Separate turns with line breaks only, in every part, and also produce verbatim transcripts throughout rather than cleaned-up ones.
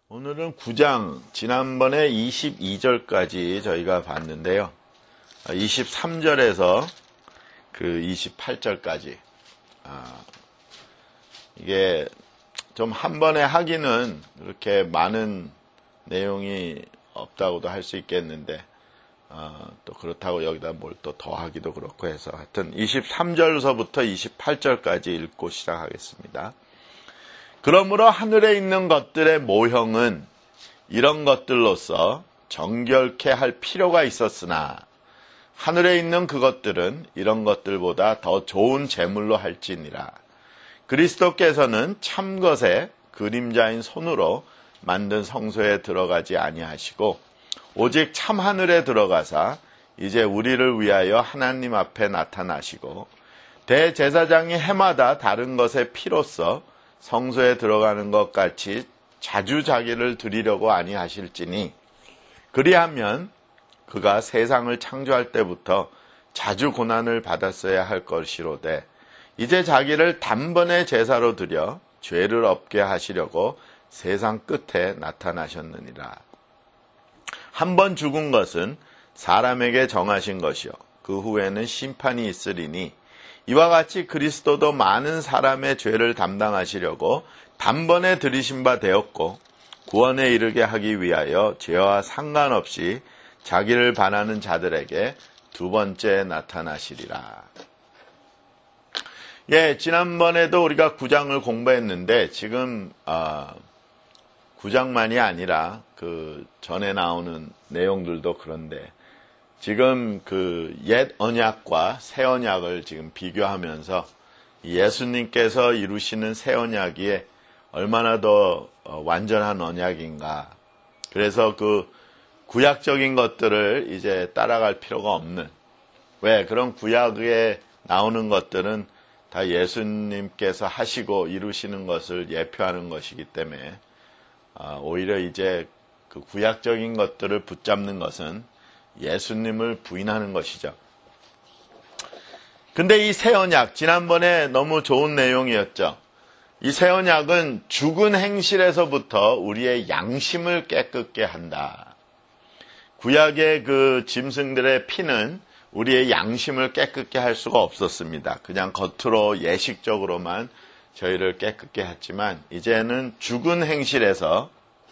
오늘은 구 장, 지난번에 이십이 절까지 저희가 봤는데요. 이십삼 절에서 그 이십팔 절까지. 아, 이게 좀 한 번에 하기는 그렇게 많은 내용이 없다고도 할 수 있겠는데, 아, 또 그렇다고 여기다 뭘 또 더 하기도 그렇고 해서 하여튼 이십삼 절서부터 이십팔 절까지 읽고 시작하겠습니다. 그러므로 하늘에 있는 것들의 모형은 이런 것들로서 정결케 할 필요가 있었으나 하늘에 있는 그것들은 이런 것들보다 더 좋은 제물로 할지니라. 그리스도께서는 참것의 그림자인 손으로 만든 성소에 들어가지 아니하시고 오직 참하늘에 들어가사 이제 우리를 위하여 하나님 앞에 나타나시고 대제사장이 해마다 다른 것의 피로써 성소에 들어가는 것 같이 자주 자기를 드리려고 아니하실지니 그리하면 그가 세상을 창조할 때부터 자주 고난을 받았어야 할 것이로되 이제 자기를 단번에 제사로 드려 죄를 없게 하시려고 세상 끝에 나타나셨느니라. 한 번 죽은 것은 사람에게 정하신 것이요 그 후에는 심판이 있으리니 이와 같이 그리스도도 많은 사람의 죄를 담당하시려고 단번에 들이신 바 되었고 구원에 이르게 하기 위하여 죄와 상관없이 자기를 반하는 자들에게 두 번째 나타나시리라. 예, 지난번에도 우리가 구 장을 공부했는데 지금 어, 구 장만이 아니라 그 전에 나오는 내용들도 그런데 지금 그 옛 언약과 새 언약을 지금 비교하면서 예수님께서 이루시는 새 언약이 얼마나 더 완전한 언약인가. 그래서 그 구약적인 것들을 이제 따라갈 필요가 없는. 왜? 그런 구약에 나오는 것들은 다 예수님께서 하시고 이루시는 것을 예표하는 것이기 때문에 오히려 이제 그 구약적인 것들을 붙잡는 것은 예수님을 부인하는 것이죠. 근데 이 새 언약, 지난번에 너무 좋은 내용이었죠. 이 새 언약은 죽은 행실에서부터 우리의 양심을 깨끗게 한다. 구약의 그 짐승들의 피는 우리의 양심을 깨끗게 할 수가 없었습니다. 그냥 겉으로 예식적으로만 저희를 깨끗게 했지만 이제는 죽은 행실에서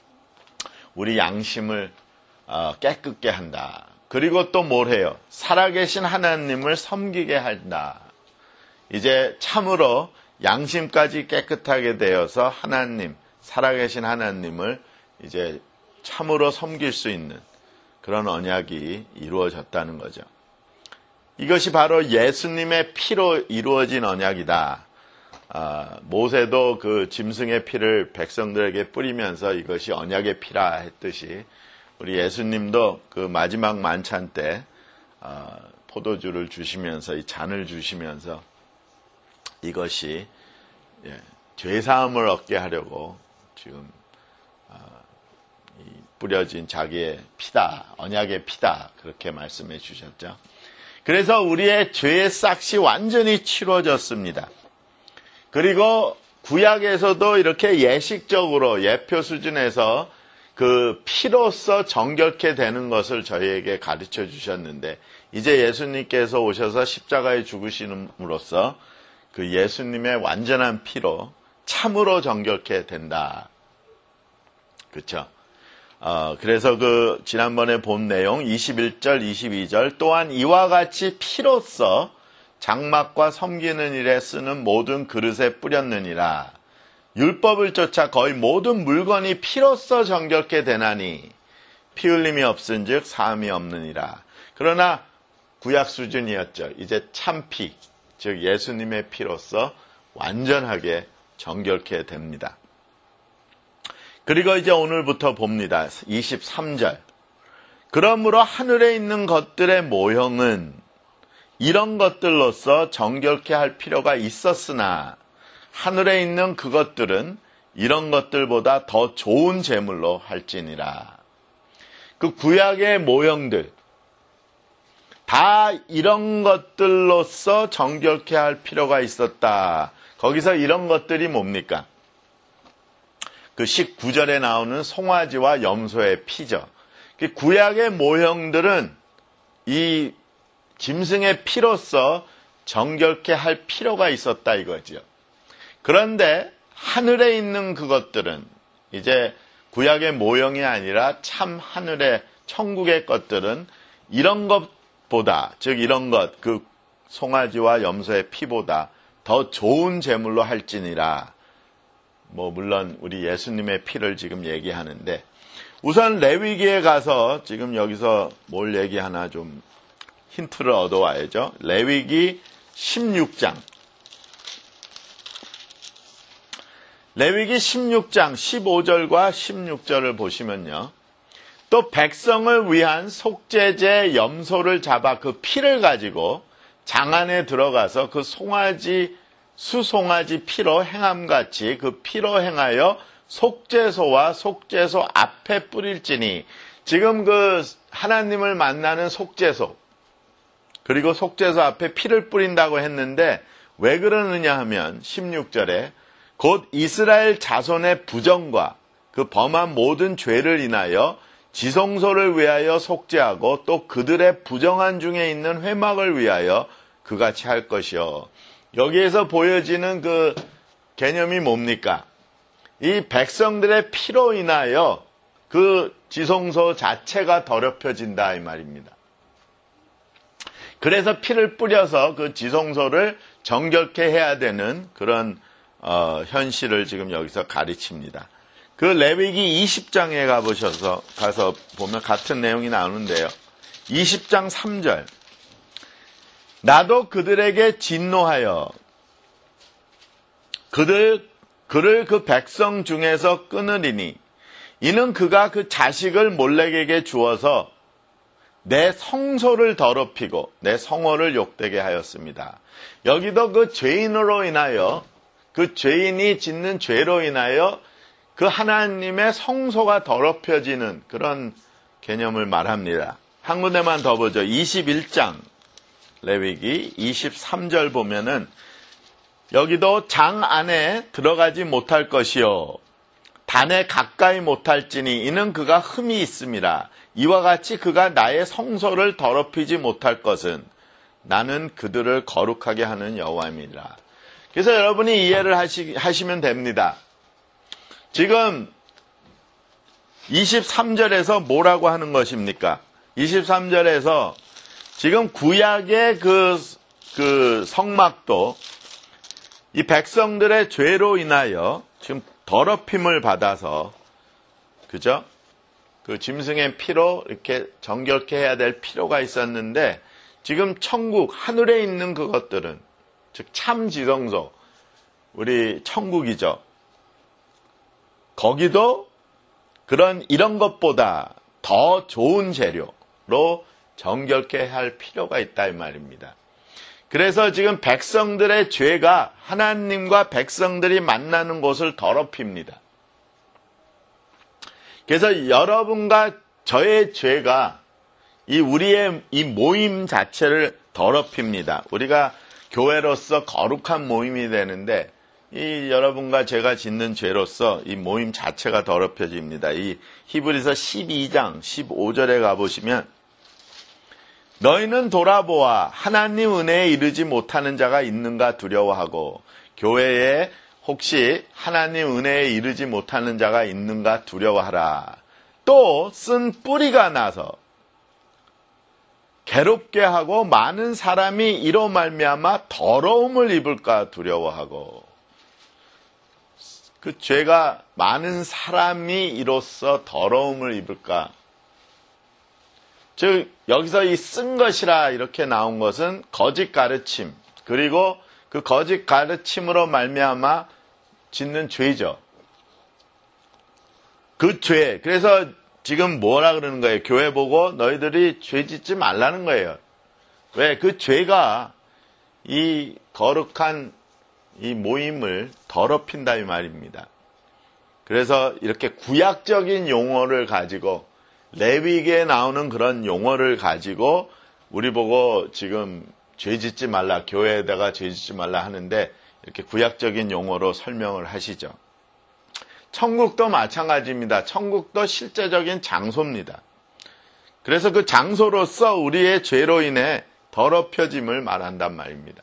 우리 양심을 깨끗게 한다. 그리고 또 뭘 해요? 살아계신 하나님을 섬기게 한다. 이제 참으로 양심까지 깨끗하게 되어서 하나님, 살아계신 하나님을 이제 참으로 섬길 수 있는 그런 언약이 이루어졌다는 거죠. 이것이 바로 예수님의 피로 이루어진 언약이다. 아, 모세도 그 짐승의 피를 백성들에게 뿌리면서 이것이 언약의 피라 했듯이 우리 예수님도 그 마지막 만찬 때 어, 포도주를 주시면서 이 잔을 주시면서 이것이 예, 죄사함을 얻게 하려고 지금 어, 이 뿌려진 자기의 피다, 언약의 피다 그렇게 말씀해 주셨죠. 그래서 우리의 죄의 싹이 완전히 치러졌습니다. 그리고 구약에서도 이렇게 예식적으로 예표 수준에서 그 피로써 정결케 되는 것을 저희에게 가르쳐 주셨는데 이제 예수님께서 오셔서 십자가에 죽으심으로써 그 예수님의 완전한 피로 참으로 정결케 된다. 그렇죠? 어, 그래서 그 지난번에 본 내용 이십일 절, 이십이 절 또한 이와 같이 피로써 장막과 섬기는 일에 쓰는 모든 그릇에 뿌렸느니라. 율법을 쫓아 거의 모든 물건이 피로써 정결케 되나니 피 흘림이 없은즉 사함이 없느니라. 그러나 구약 수준이었죠. 이제 참피, 즉 예수님의 피로써 완전하게 정결케 됩니다. 그리고 이제 오늘부터 봅니다. 이십삼 절. 그러므로 하늘에 있는 것들의 모형은 이런 것들로서 정결케 할 필요가 있었으나 하늘에 있는 그것들은 이런 것들보다 더 좋은 제물로 할지니라. 그 구약의 모형들 다 이런 것들로서 정결케 할 필요가 있었다. 거기서 이런 것들이 뭡니까? 그 십구 절에 나오는 송아지와 염소의 피죠. 구약의 모형들은 이 짐승의 피로서 정결케 할 필요가 있었다 이거죠. 그런데 하늘에 있는 그것들은 이제 구약의 모형이 아니라 참 하늘의 천국의 것들은 이런 것보다, 즉 이런 것, 그 송아지와 염소의 피보다 더 좋은 제물로 할지니라. 뭐 물론 우리 예수님의 피를 지금 얘기하는데, 우선 레위기에 가서 지금 여기서 뭘 얘기하나 좀 힌트를 얻어와야죠. 레위기 십육 장. 레위기 십육 장 십오 절과 십육 절을 보시면요. 또 백성을 위한 속죄제 염소를 잡아 그 피를 가지고 장 안에 들어가서 그 송아지, 수송아지 피로 행함같이 그 피로 행하여 속죄소와 속죄소 앞에 뿌릴지니, 지금 그 하나님을 만나는 속죄소, 그리고 속죄소 앞에 피를 뿌린다고 했는데 왜 그러느냐 하면 십육 절에 곧 이스라엘 자손의 부정과 그 범한 모든 죄를 인하여 지성소를 위하여 속죄하고 또 그들의 부정한 중에 있는 회막을 위하여 그같이 할 것이요. 여기에서 보여지는 그 개념이 뭡니까? 이 백성들의 피로 인하여 그 지성소 자체가 더럽혀진다 이 말입니다. 그래서 피를 뿌려서 그 지성소를 정결케 해야 되는 그런 어, 현실을 지금 여기서 가르칩니다. 그 레위기 이십 장에 가보셔서 가서 보면 같은 내용이 나오는데요. 이십 장 삼 절. 나도 그들에게 진노하여 그들 그를 그 백성 중에서 끊으리니 이는 그가 그 자식을 몰렉에게 주어서 내 성소를 더럽히고 내 성호를 욕되게 하였습니다. 여기도 그 죄인으로 인하여, 그 죄인이 짓는 죄로 인하여 그 하나님의 성소가 더럽혀지는 그런 개념을 말합니다. 한 군데만 더 보죠. 이십일 장 레위기 이십삼 절 보면은 여기도 장 안에 들어가지 못할 것이요 단에 가까이 못할지니 이는 그가 흠이 있음이라. 이와 같이 그가 나의 성소를 더럽히지 못할 것은 나는 그들을 거룩하게 하는 여호와입니다. 그래서 여러분이 이해를 하시, 하시면 됩니다. 지금 이십삼 절에서 뭐라고 하는 것입니까? 이십삼 절에서 지금 구약의 그, 그 성막도 이 백성들의 죄로 인하여 지금 더럽힘을 받아서, 그죠? 그 짐승의 피로 이렇게 정결케 해야 될 필요가 있었는데, 지금 천국, 하늘에 있는 그것들은, 즉 참 지성소, 우리 천국이죠. 거기도 그런 이런 것보다 더 좋은 재료로 정결케 할 필요가 있다 이 말입니다. 그래서 지금 백성들의 죄가 하나님과 백성들이 만나는 곳을 더럽힙니다. 그래서 여러분과 저의 죄가 이 우리의 이 모임 자체를 더럽힙니다. 우리가 교회로서 거룩한 모임이 되는데 이 여러분과 제가 짓는 죄로서 이 모임 자체가 더럽혀집니다. 이 히브리서 십이 장 십오 절에 가보시면 너희는 돌아보아 하나님 은혜에 이르지 못하는 자가 있는가 두려워하고 교회에 혹시 하나님 은혜에 이르지 못하는 자가 있는가 두려워하라. 또 쓴 뿌리가 나서 괴롭게 하고 많은 사람이 이로 말미암아 더러움을 입을까 두려워하고. 그 죄가 많은 사람이 이로써 더러움을 입을까. 즉 여기서 이 쓴 것이라 이렇게 나온 것은 거짓 가르침, 그리고 그 거짓 가르침으로 말미암아 짓는 죄죠. 그 죄. 그래서 지금 뭐라 그러는 거예요? 교회 보고 너희들이 죄 짓지 말라는 거예요. 왜? 그 죄가 이 거룩한 이 모임을 더럽힌다 이 말입니다. 그래서 이렇게 구약적인 용어를 가지고 레위기에 나오는 그런 용어를 가지고 우리 보고 지금 죄 짓지 말라, 교회에다가 죄 짓지 말라 하는데 이렇게 구약적인 용어로 설명을 하시죠. 천국도 마찬가지입니다. 천국도 실제적인 장소입니다. 그래서 그 장소로서 우리의 죄로 인해 더럽혀짐을 말한단 말입니다.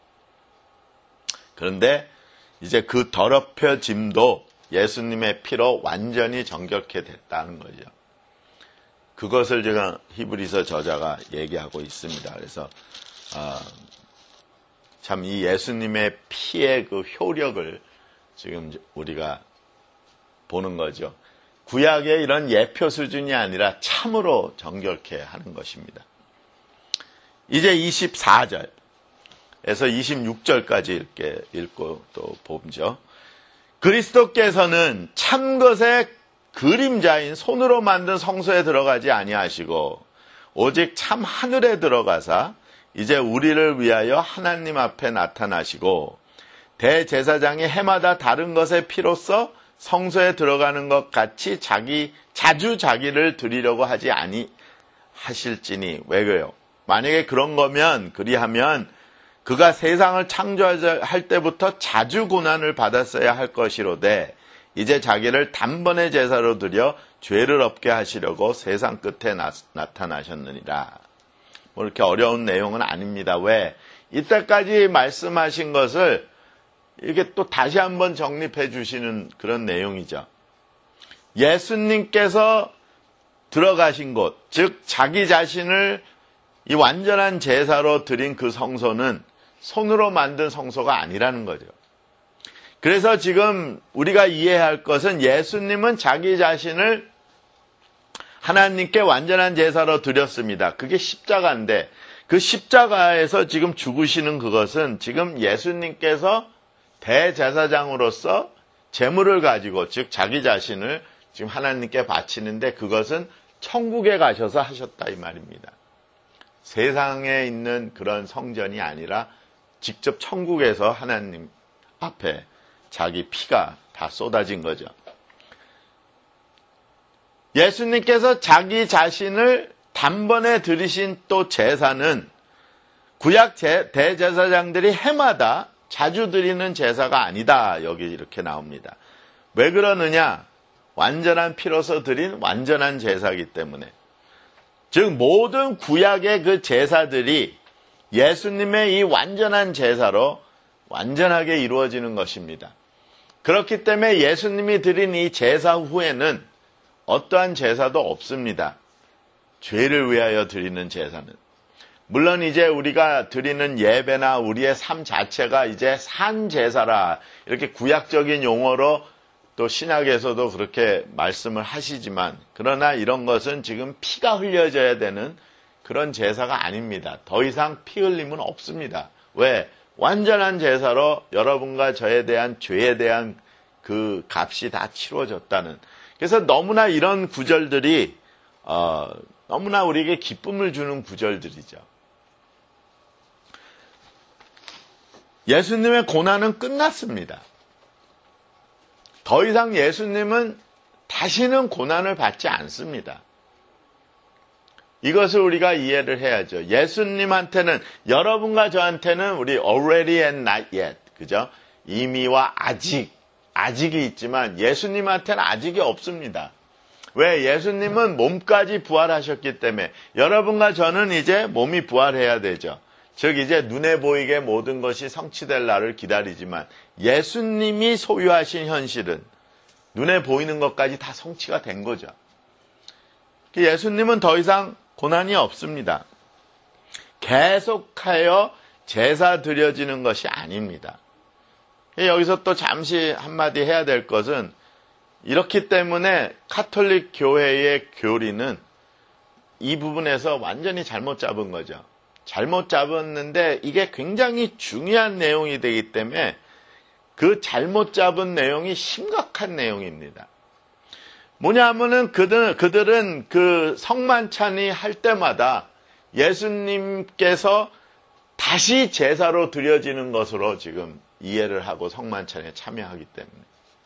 그런데 이제 그 더럽혀짐도 예수님의 피로 완전히 정결케 됐다는 거죠. 그것을 제가 히브리서 저자가 얘기하고 있습니다. 그래서 어, 참 이 예수님의 피의 그 효력을 지금 우리가 보는 거죠. 구약의 이런 예표 수준이 아니라 참으로 정결케 하는 것입니다. 이제 이십사 절에서 이십육 절까지 읽게 읽고 또 보죠. 그리스도께서는 참 것의 그림자인 손으로 만든 성소에 들어가지 아니하시고 오직 참 하늘에 들어가사 이제 우리를 위하여 하나님 앞에 나타나시고 대제사장이 해마다 다른 것의 피로써 성소에 들어가는 것 같이 자기 자주 자기를 드리려고 하지 아니하실지니. 왜요? 만약에 그런 거면 그리하면 그가 세상을 창조할 때부터 자주 고난을 받았어야 할 것이로되 이제 자기를 단번에 제사로 드려 죄를 없게 하시려고 세상 끝에 나, 나타나셨느니라. 뭐 이렇게 어려운 내용은 아닙니다. 왜? 이때까지 말씀하신 것을 이게 또 다시 한번 정립해 주시는 그런 내용이죠. 예수님께서 들어가신 곳, 즉 자기 자신을 이 완전한 제사로 드린 그 성소는 손으로 만든 성소가 아니라는 거죠. 그래서 지금 우리가 이해할 것은 예수님은 자기 자신을 하나님께 완전한 제사로 드렸습니다. 그게 십자가인데 그 십자가에서 지금 죽으시는 그것은 지금 예수님께서 대제사장으로서 제물을 가지고 즉 자기 자신을 지금 하나님께 바치는데 그것은 천국에 가셔서 하셨다 이 말입니다. 세상에 있는 그런 성전이 아니라 직접 천국에서 하나님 앞에 자기 피가 다 쏟아진 거죠. 예수님께서 자기 자신을 단번에 드리신 또 제사는 구약 대제사장들이 해마다 자주 드리는 제사가 아니다. 여기 이렇게 나옵니다. 왜 그러느냐? 완전한 피로서 드린 완전한 제사이기 때문에. 즉 모든 구약의 그 제사들이 예수님의 이 완전한 제사로 완전하게 이루어지는 것입니다. 그렇기 때문에 예수님이 드린 이 제사 후에는 어떠한 제사도 없습니다. 죄를 위하여 드리는 제사는. 물론 이제 우리가 드리는 예배나 우리의 삶 자체가 이제 산 제사라 이렇게 구약적인 용어로 또 신약에서도 그렇게 말씀을 하시지만 그러나 이런 것은 지금 피가 흘려져야 되는 그런 제사가 아닙니다. 더 이상 피 흘림은 없습니다. 왜? 완전한 제사로 여러분과 저에 대한 죄에 대한 그 값이 다 치루어졌다는. 그래서 너무나 이런 구절들이 어, 너무나 우리에게 기쁨을 주는 구절들이죠. 예수님의 고난은 끝났습니다. 더 이상 예수님은 다시는 고난을 받지 않습니다. 이것을 우리가 이해를 해야죠. 예수님한테는, 여러분과 저한테는 우리 already and not yet, 그죠? 이미와 아직, 아직이 있지만 예수님한테는 아직이 없습니다. 왜? 예수님은 몸까지 부활하셨기 때문에 여러분과 저는 이제 몸이 부활해야 되죠. 즉 이제 눈에 보이게 모든 것이 성취될 날을 기다리지만 예수님이 소유하신 현실은 눈에 보이는 것까지 다 성취가 된 거죠. 예수님은 더 이상 고난이 없습니다. 계속하여 제사 드려지는 것이 아닙니다. 여기서 또 잠시 한마디 해야 될 것은 이렇기 때문에 카톨릭 교회의 교리는 이 부분에서 완전히 잘못 잡은 거죠. 잘못 잡았는데 이게 굉장히 중요한 내용이 되기 때문에 그 잘못 잡은 내용이 심각한 내용입니다. 뭐냐 하면은 그들, 그들은 그 성만찬이 할 때마다 예수님께서 다시 제사로 드려지는 것으로 지금 이해를 하고 성만찬에 참여하기 때문에.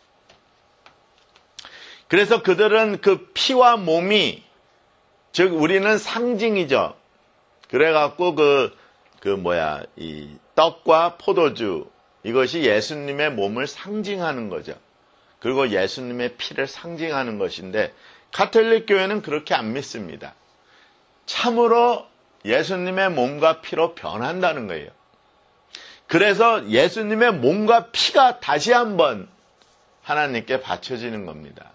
그래서 그들은 그 피와 몸이, 즉 우리는 상징이죠. 그래갖고 그, 그 뭐야, 이 떡과 포도주, 이것이 예수님의 몸을 상징하는 거죠. 그리고 예수님의 피를 상징하는 것인데 가톨릭 교회는 그렇게 안 믿습니다. 참으로 예수님의 몸과 피로 변한다는 거예요. 그래서 예수님의 몸과 피가 다시 한번 하나님께 바쳐지는 겁니다.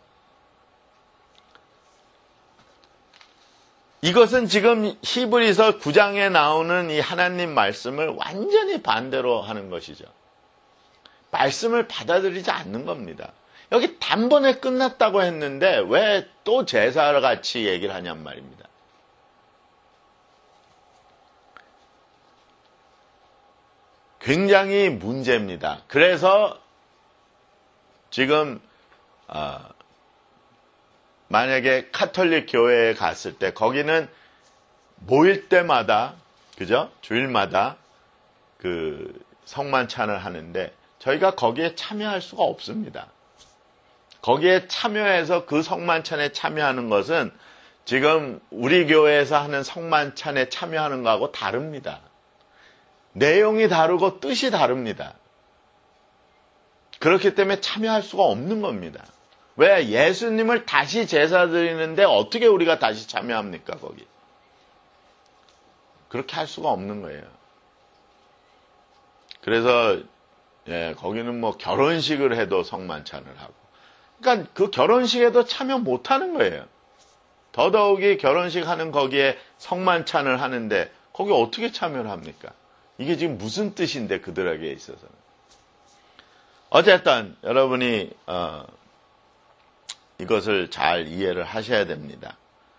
이것은 지금 히브리서 구 장에 나오는 이 하나님 말씀을 완전히 반대로 하는 것이죠. 말씀을 받아들이지 않는 겁니다. 여기 단번에 끝났다고 했는데 왜 또 제사를 같이 얘기를 하냔 말입니다. 굉장히 문제입니다. 그래서 지금 어, 만약에 가톨릭 교회에 갔을 때 거기는 모일 때마다 그죠? 주일마다 그 성만찬을 하는데 저희가 거기에 참여할 수가 없습니다. 거기에 참여해서 그 성만찬에 참여하는 것은 지금 우리 교회에서 하는 성만찬에 참여하는 거하고 다릅니다. 내용이 다르고 뜻이 다릅니다. 그렇기 때문에 참여할 수가 없는 겁니다. 왜? 예수님을 다시 제사 드리는데 어떻게 우리가 다시 참여합니까, 거기? 그렇게 할 수가 없는 거예요. 그래서, 예, 거기는 뭐 결혼식을 해도 성만찬을 하고. 그러니까 그 결혼식에도 참여 못 하는 거예요. 더더욱이 결혼식 하는 거기에 성만찬을 하는데 거기 어떻게 참여를 합니까? 이게 지금 무슨 뜻인데 그들에게 있어서는. 어쨌든 여러분이 어, 이것을 잘 이해를 하셔야 됩니다.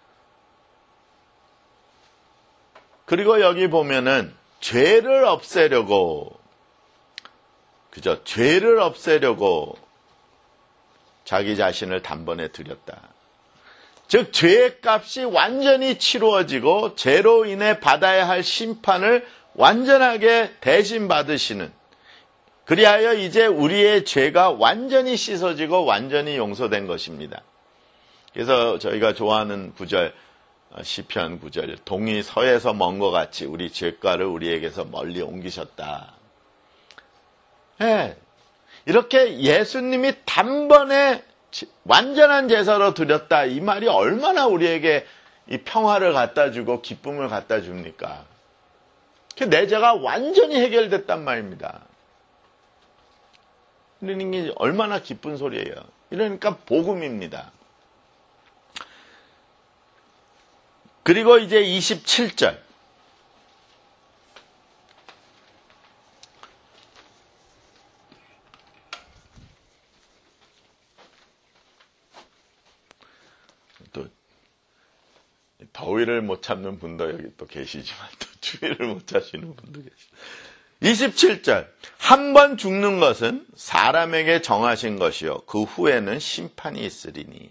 그리고 여기 보면은 죄를 없애려고 그죠? 죄를 없애려고 자기 자신을 단번에 드렸다. 즉 죄의 값이 완전히 치루어지고 죄로 인해 받아야 할 심판을 완전하게 대신 받으시는, 그리하여 이제 우리의 죄가 완전히 씻어지고 완전히 용서된 것입니다. 그래서 저희가 좋아하는 구절, 시편 구절, 동이 서에서 먼 것 같이 우리 죄가를 우리에게서 멀리 옮기셨다. 네. 이렇게 예수님이 단번에 완전한 제사로 드렸다. 이 말이 얼마나 우리에게 이 평화를 갖다 주고 기쁨을 갖다 줍니까? 내 죄가 완전히 해결됐단 말입니다. 이러는 게 얼마나 기쁜 소리예요. 이러니까 복음입니다. 그리고 이제 이십칠 절. 또 더위를 못 참는 분도 여기 또 계시지만 또 추위를 못 참시는 분도 계시죠. 이십칠 절. 한 번 죽는 것은 사람에게 정하신 것이요 그 후에는 심판이 있으리니.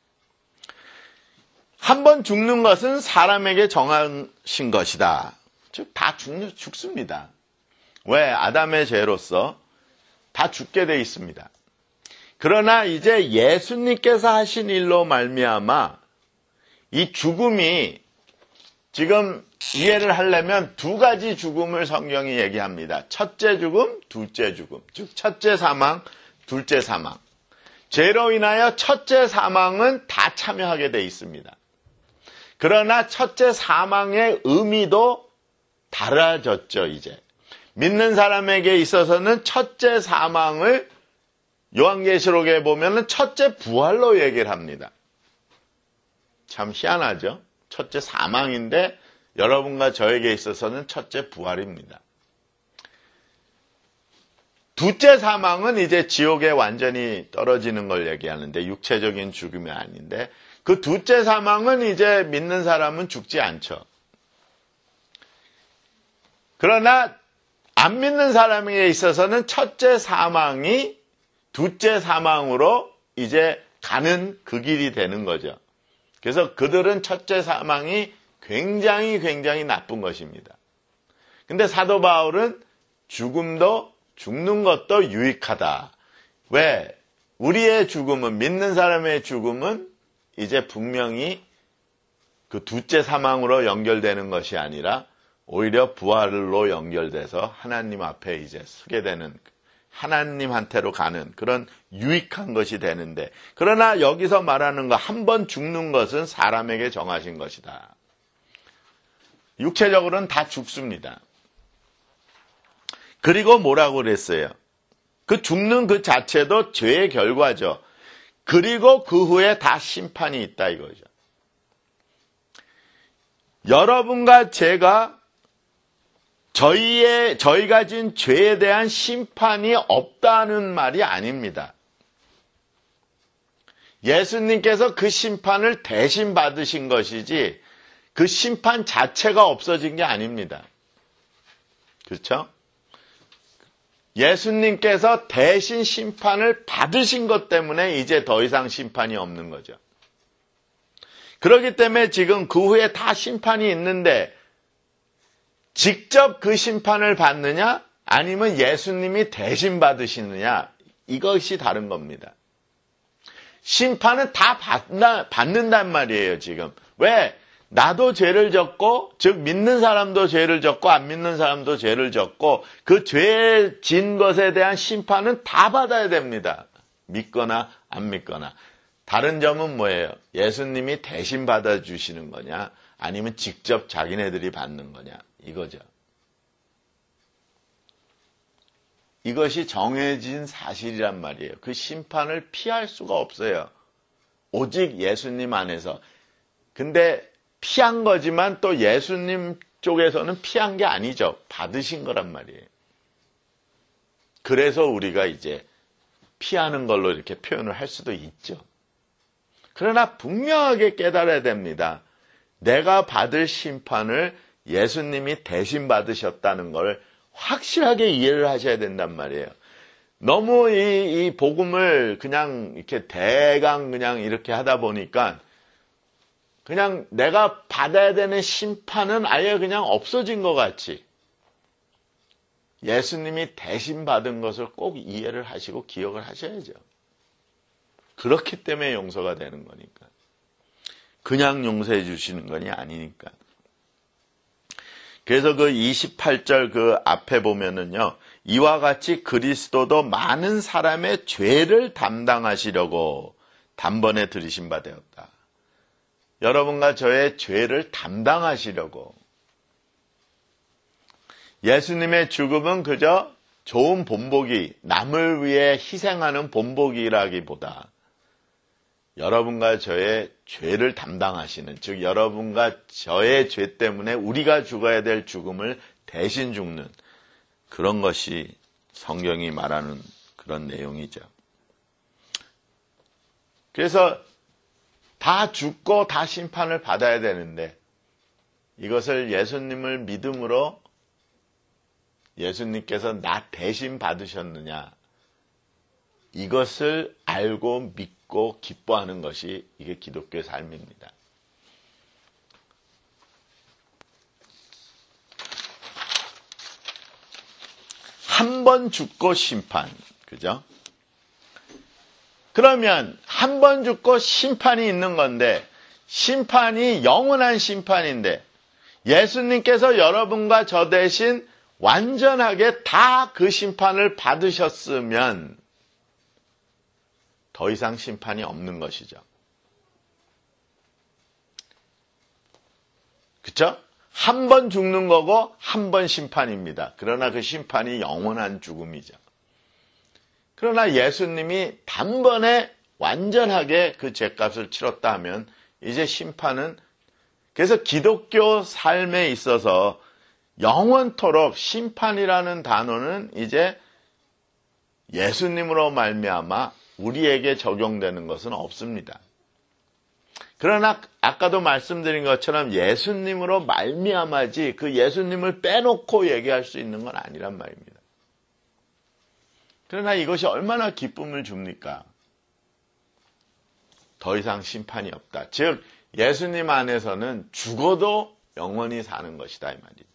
한 번 죽는 것은 사람에게 정하신 것이다. 즉 다 죽습니다. 왜? 아담의 죄로서 다 죽게 돼 있습니다. 그러나 이제 예수님께서 하신 일로 말미암아 이 죽음이 지금 이해를 하려면 두 가지 죽음을 성경이 얘기합니다. 첫째 죽음, 둘째 죽음. 즉 첫째 사망, 둘째 사망. 죄로 인하여 첫째 사망은 다 참여하게 돼 있습니다. 그러나 첫째 사망의 의미도 달라졌죠, 이제. 믿는 사람에게 있어서는 첫째 사망을 요한계시록에 보면은 첫째 부활로 얘기를 합니다. 참 희한하죠? 첫째 사망인데 여러분과 저에게 있어서는 첫째 부활입니다. 둘째 사망은 이제 지옥에 완전히 떨어지는 걸 얘기하는데 육체적인 죽음이 아닌데 그 둘째 사망은 이제 믿는 사람은 죽지 않죠. 그러나 안 믿는 사람에게 있어서는 첫째 사망이 둘째 사망으로 이제 가는 그 길이 되는 거죠. 그래서 그들은 첫째 사망이 굉장히 굉장히 나쁜 것입니다. 근데 사도 바울은 죽음도 죽는 것도 유익하다. 왜? 우리의 죽음은, 믿는 사람의 죽음은 이제 분명히 그 둘째 사망으로 연결되는 것이 아니라 오히려 부활로 연결돼서 하나님 앞에 이제 서게 되는 하나님한테로 가는 그런 유익한 것이 되는데, 그러나 여기서 말하는 거 한 번 죽는 것은 사람에게 정하신 것이다. 육체적으로는 다 죽습니다. 그리고 뭐라고 그랬어요? 그 죽는 그 자체도 죄의 결과죠. 그리고 그 후에 다 심판이 있다 이거죠. 여러분과 제가 저희의, 저희가 진 죄에 대한 심판이 없다는 말이 아닙니다. 예수님께서 그 심판을 대신 받으신 것이지 그 심판 자체가 없어진 게 아닙니다. 그렇죠? 예수님께서 대신 심판을 받으신 것 때문에 이제 더 이상 심판이 없는 거죠. 그렇기 때문에 지금 그 후에 다 심판이 있는데 직접 그 심판을 받느냐 아니면 예수님이 대신 받으시느냐, 이것이 다른 겁니다. 심판은 다 받나, 받는단 말이에요. 지금 왜? 나도 죄를 졌고, 즉 믿는 사람도 죄를 졌고 안 믿는 사람도 죄를 졌고 그 죄 진 것에 대한 심판은 다 받아야 됩니다. 믿거나 안 믿거나. 다른 점은 뭐예요? 예수님이 대신 받아주시는 거냐 아니면 직접 자기네들이 받는 거냐, 이거죠. 이것이 정해진 사실이란 말이에요. 그 심판을 피할 수가 없어요. 오직 예수님 안에서. 근데 피한 거지만 또 예수님 쪽에서는 피한 게 아니죠. 받으신 거란 말이에요. 그래서 우리가 이제 피하는 걸로 이렇게 표현을 할 수도 있죠. 그러나 분명하게 깨달아야 됩니다. 내가 받을 심판을 예수님이 대신 받으셨다는 걸 확실하게 이해를 하셔야 된단 말이에요. 너무 이, 이 복음을 그냥 이렇게 대강 그냥 이렇게 하다 보니까 그냥 내가 받아야 되는 심판은 아예 그냥 없어진 것 같이, 예수님이 대신 받은 것을 꼭 이해를 하시고 기억을 하셔야죠. 그렇기 때문에 용서가 되는 거니까. 그냥 용서해 주시는 것이 아니니까. 그래서 그 이십팔 절 그 앞에 보면은요, 이와 같이 그리스도도 많은 사람의 죄를 담당하시려고 단번에 들이신 바 되었다. 여러분과 저의 죄를 담당하시려고. 예수님의 죽음은 그저 좋은 본보기, 남을 위해 희생하는 본보기라기보다 여러분과 저의 죄를 담당하시는, 즉 여러분과 저의 죄 때문에 우리가 죽어야 될 죽음을 대신 죽는 그런 것이 성경이 말하는 그런 내용이죠. 그래서 다 죽고 다 심판을 받아야 되는데 이것을 예수님을 믿음으로 예수님께서 나 대신 받으셨느냐, 이것을 알고 믿고 기뻐하는 것이 이게 기독교의 삶입니다. 한 번 죽고 심판, 그죠? 그러면 한 번 죽고 심판이 있는 건데, 심판이 영원한 심판인데 예수님께서 여러분과 저 대신 완전하게 다 그 심판을 받으셨으면 더 이상 심판이 없는 것이죠. 그렇죠? 한 번 죽는 거고 한 번 심판입니다. 그러나 그 심판이 영원한 죽음이죠. 그러나 예수님이 단번에 완전하게 그 죄값을 치렀다 하면 이제 심판은, 그래서 기독교 삶에 있어서 영원토록 심판이라는 단어는 이제 예수님으로 말미암아 우리에게 적용되는 것은 없습니다. 그러나 아까도 말씀드린 것처럼 예수님으로 말미암아지 그 예수님을 빼놓고 얘기할 수 있는 건 아니란 말입니다. 그러나 이것이 얼마나 기쁨을 줍니까? 더 이상 심판이 없다. 즉 예수님 안에서는 죽어도 영원히 사는 것이다 이 말이죠.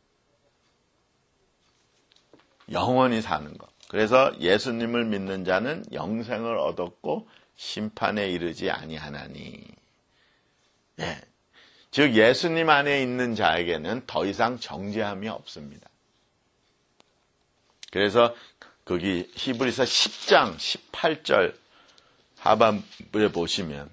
영원히 사는 것. 그래서 예수님을 믿는 자는 영생을 얻었고 심판에 이르지 아니하나니. 예. 즉 예수님 안에 있는 자에게는 더 이상 정죄함이 없습니다. 그래서 거기 히브리서 십 장 십팔 절 하반부에 보시면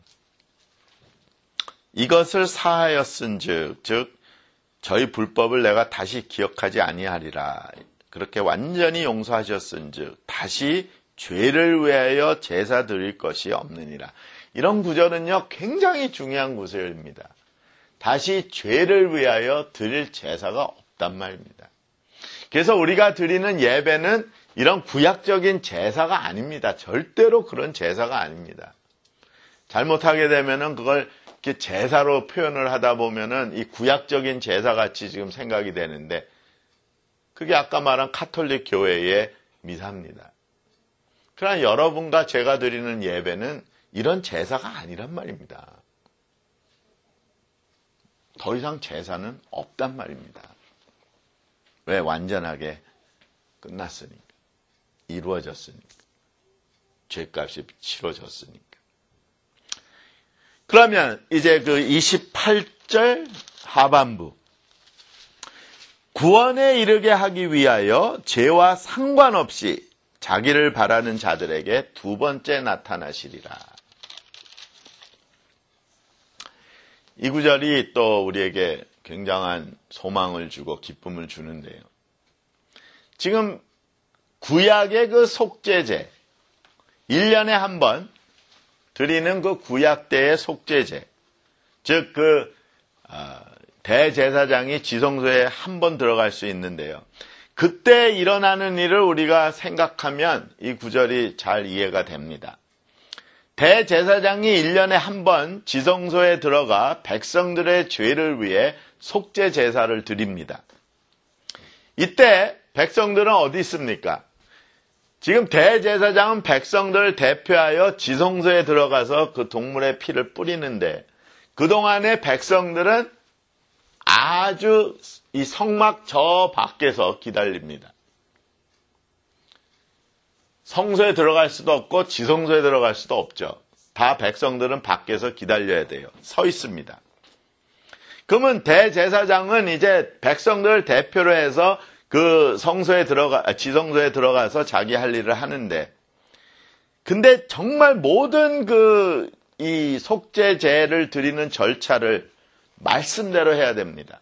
이것을 사하였은즉 즉 저희 불법을 내가 다시 기억하지 아니하리라. 그렇게 완전히 용서하셨은즉 다시 죄를 위하여 제사 드릴 것이 없느니라. 이런 구절은요 굉장히 중요한 구절입니다. 다시 죄를 위하여 드릴 제사가 없단 말입니다. 그래서 우리가 드리는 예배는 이런 구약적인 제사가 아닙니다. 절대로 그런 제사가 아닙니다. 잘못하게 되면은 그걸 이렇게 제사로 표현을 하다 보면은 이 구약적인 제사 같이 지금 생각이 되는데 그게 아까 말한 카톨릭 교회의 미사입니다. 그러나 여러분과 제가 드리는 예배는 이런 제사가 아니란 말입니다. 더 이상 제사는 없단 말입니다. 왜? 완전하게 끝났으니까. 이루어졌으니까. 죄값이 치러졌으니까. 그러면 이제 그 이십팔 절 하반부. 구원에 이르게 하기 위하여 죄와 상관없이 자기를 바라는 자들에게 두 번째 나타나시리라. 이 구절이 또 우리에게 굉장한 소망을 주고 기쁨을 주는데요. 지금 구약의 그 속죄제, 일 년에 한 번 드리는 그 구약 때의 속죄제, 즉 그 대제사장이 지성소에 한 번 들어갈 수 있는데요. 그때 일어나는 일을 우리가 생각하면 이 구절이 잘 이해가 됩니다. 대제사장이 일 년에 한 번 지성소에 들어가 백성들의 죄를 위해 속죄 제사를 드립니다. 이때 백성들은 어디 있습니까? 지금 대제사장은 백성들을 대표하여 지성소에 들어가서 그 동물의 피를 뿌리는데 그동안에 백성들은 아주 이 성막 저 밖에서 기다립니다. 성소에 들어갈 수도 없고 지성소에 들어갈 수도 없죠. 다 백성들은 밖에서 기다려야 돼요. 서 있습니다. 그러면 대제사장은 이제 백성들을 대표로 해서 그 성소에 들어가, 지성소에 들어가서 자기 할 일을 하는데, 근데 정말 모든 그 이 속죄제를 드리는 절차를 말씀대로 해야 됩니다.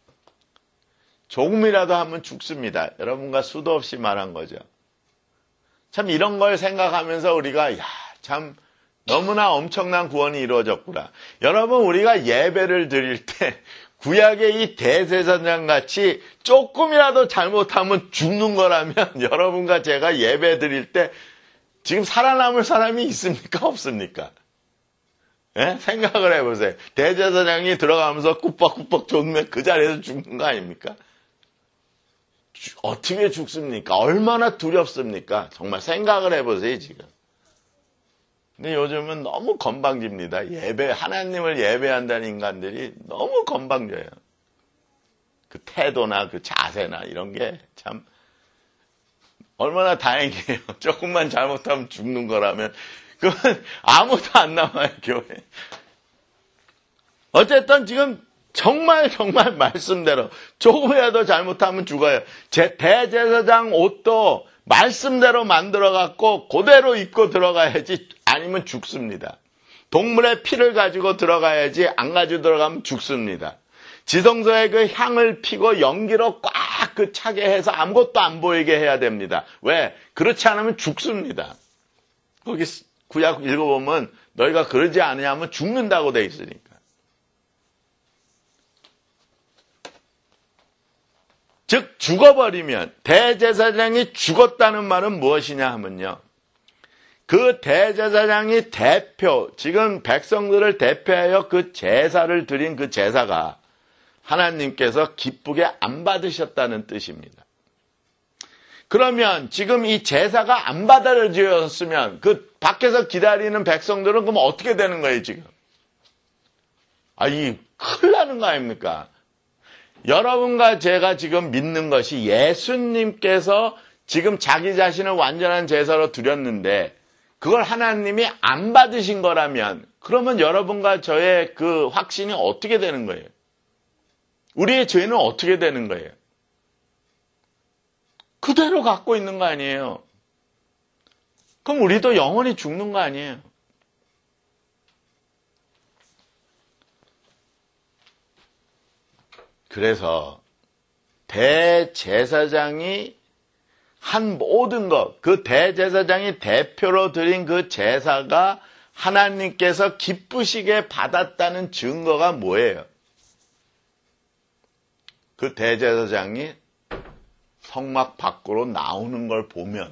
조금이라도 하면 죽습니다. 여러분과 수도 없이 말한 거죠. 참 이런 걸 생각하면서 우리가 야, 참 너무나 엄청난 구원이 이루어졌구나. 여러분 우리가 예배를 드릴 때 구약의 이 대제사장 같이 조금이라도 잘못하면 죽는 거라면 여러분과 제가 예배 드릴 때 지금 살아남을 사람이 있습니까? 없습니까? 예? 생각을 해보세요. 대제사장이 들어가면서 꾸벅꾸벅 쫓으면 그 자리에서 죽는 거 아닙니까? 어떻게 죽습니까? 얼마나 두렵습니까? 정말 생각을 해보세요, 지금. 근데 요즘은 너무 건방집니다. 예배, 하나님을 예배한다는 인간들이 너무 건방져요. 그 태도나 그 자세나 이런 게 참, 얼마나 다행이에요. 조금만 잘못하면 죽는 거라면, 그건 아무도 안 남아요, 교회. 어쨌든 지금 정말 정말 말씀대로 조금이라도 잘못하면 죽어요. 제 대제사장 옷도 말씀대로 만들어갖고 그대로 입고 들어가야지 아니면 죽습니다. 동물의 피를 가지고 들어가야지 안 가지고 들어가면 죽습니다. 지성소에 그 향을 피고 연기로 꽉 그 차게 해서 아무것도 안 보이게 해야 됩니다. 왜? 그렇지 않으면 죽습니다. 거기 구약 읽어보면 너희가 그러지 않으면 죽는다고 돼 있으니까. 즉 죽어버리면 대제사장이 죽었다는 말은 무엇이냐 하면요. 그 대제사장이 대표, 지금 백성들을 대표하여 그 제사를 드린 그 제사가 하나님께서 기쁘게 안 받으셨다는 뜻입니다. 그러면 지금 이 제사가 안 받아들여졌으면 그 밖에서 기다리는 백성들은 그럼 어떻게 되는 거예요, 지금? 아, 이 큰일 나는 거 아닙니까? 여러분과 제가 지금 믿는 것이 예수님께서 지금 자기 자신을 완전한 제사로 드렸는데 그걸 하나님이 안 받으신 거라면 그러면 여러분과 저의 그 확신이 어떻게 되는 거예요? 우리의 죄는 어떻게 되는 거예요? 그대로 갖고 있는 거 아니에요. 그럼 우리도 영원히 죽는 거 아니에요? 그래서 대제사장이 한 모든 것, 그 대제사장이 대표로 드린 그 제사가 하나님께서 기쁘시게 받았다는 증거가 뭐예요? 그 대제사장이 성막 밖으로 나오는 걸 보면,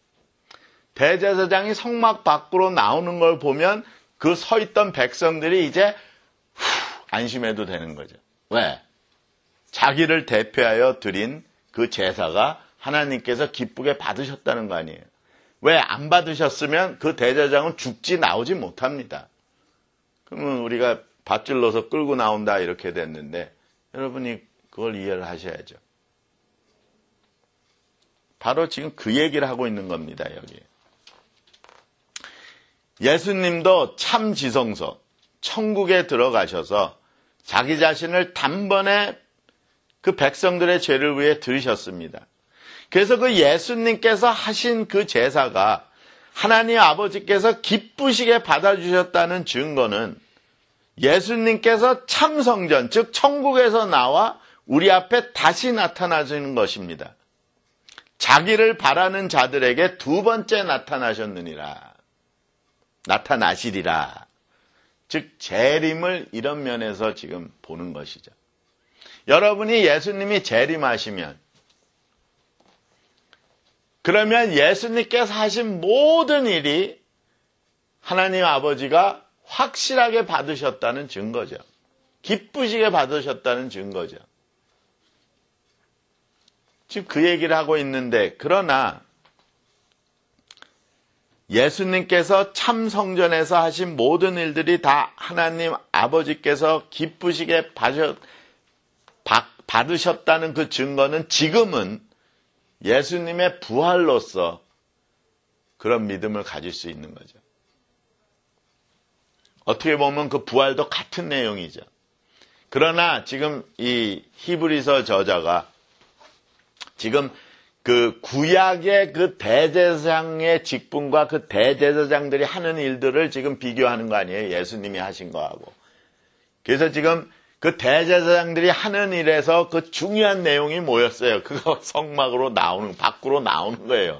대제사장이 성막 밖으로 나오는 걸 보면 그 서 있던 백성들이 이제 후, 안심해도 되는 거죠. 왜? 자기를 대표하여 드린 그 제사가 하나님께서 기쁘게 받으셨다는 거 아니에요. 왜 안 받으셨으면 그 대제사장은 죽지 나오지 못합니다. 그러면 우리가 밧줄로서 끌고 나온다 이렇게 됐는데 여러분이 그걸 이해를 하셔야죠. 바로 지금 그 얘기를 하고 있는 겁니다. 여기. 예수님도 참 지성소, 천국에 들어가셔서 자기 자신을 단번에 그 백성들의 죄를 위해 들으셨습니다. 그래서 그 예수님께서 하신 그 제사가 하나님 아버지께서 기쁘시게 받아주셨다는 증거는 예수님께서 참 성전, 즉 천국에서 나와 우리 앞에 다시 나타나시는 것입니다. 자기를 바라는 자들에게 두 번째 나타나셨느니라. 나타나시리라. 즉 재림을 이런 면에서 지금 보는 것이죠. 여러분이 예수님이 재림하시면, 그러면 예수님께서 하신 모든 일이 하나님 아버지가 확실하게 받으셨다는 증거죠. 기쁘시게 받으셨다는 증거죠. 지금 그 얘기를 하고 있는데, 그러나 예수님께서 참 성전에서 하신 모든 일들이 다 하나님 아버지께서 기쁘시게 받으셨다는 그 증거는 지금은 예수님의 부활로서 그런 믿음을 가질 수 있는 거죠. 어떻게 보면 그 부활도 같은 내용이죠. 그러나 지금 이 히브리서 저자가 지금 그 구약의 그 대제사장의 직분과 그 대제사장들이 하는 일들을 지금 비교하는 거 아니에요? 예수님이 하신 거하고. 그래서 지금 그 대제사장들이 하는 일에서 그 중요한 내용이 뭐였어요? 그거 성막으로 나오는, 밖으로 나오는 거예요.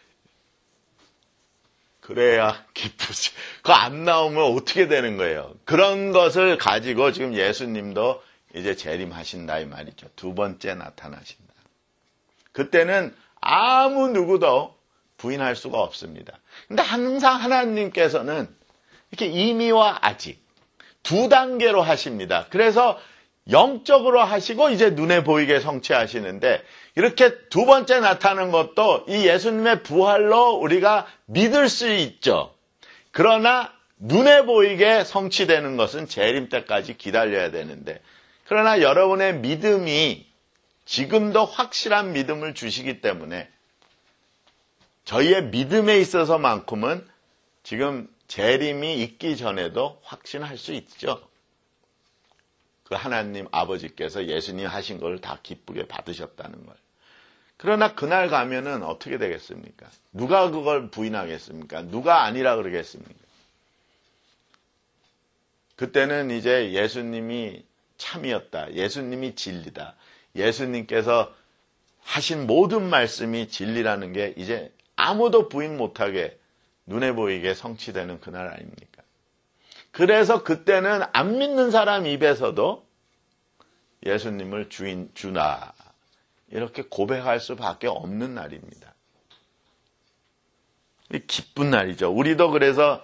그래야 기쁘지. 그거 안 나오면 어떻게 되는 거예요? 그런 것을 가지고 지금 예수님도 이제 재림하신다 이 말이죠. 두 번째 나타나신다. 그때는 아무 누구도 부인할 수가 없습니다. 근데 항상 하나님께서는 이렇게 이미와 아직 두 단계로 하십니다. 그래서 영적으로 하시고 이제 눈에 보이게 성취하시는데, 이렇게 두 번째 나타나는 것도 이 예수님의 부활로 우리가 믿을 수 있죠. 그러나 눈에 보이게 성취되는 것은 재림 때까지 기다려야 되는데, 그러나 여러분의 믿음이 지금도 확실한 믿음을 주시기 때문에 저희의 믿음에 있어서만큼은 지금 재림이 있기 전에도 확신할 수 있죠. 그 하나님 아버지께서 예수님 하신 걸 다 기쁘게 받으셨다는 걸. 그러나 그날 가면은 어떻게 되겠습니까? 누가 그걸 부인하겠습니까? 누가 아니라 그러겠습니까? 그때는 이제 예수님이 참이었다. 예수님이 진리다. 예수님께서 하신 모든 말씀이 진리라는 게 이제 아무도 부인 못하게 눈에 보이게 성취되는 그날 아닙니까? 그래서 그때는 안 믿는 사람 입에서도 예수님을 주인, 주나 이렇게 고백할 수밖에 없는 날입니다. 기쁜 날이죠. 우리도 그래서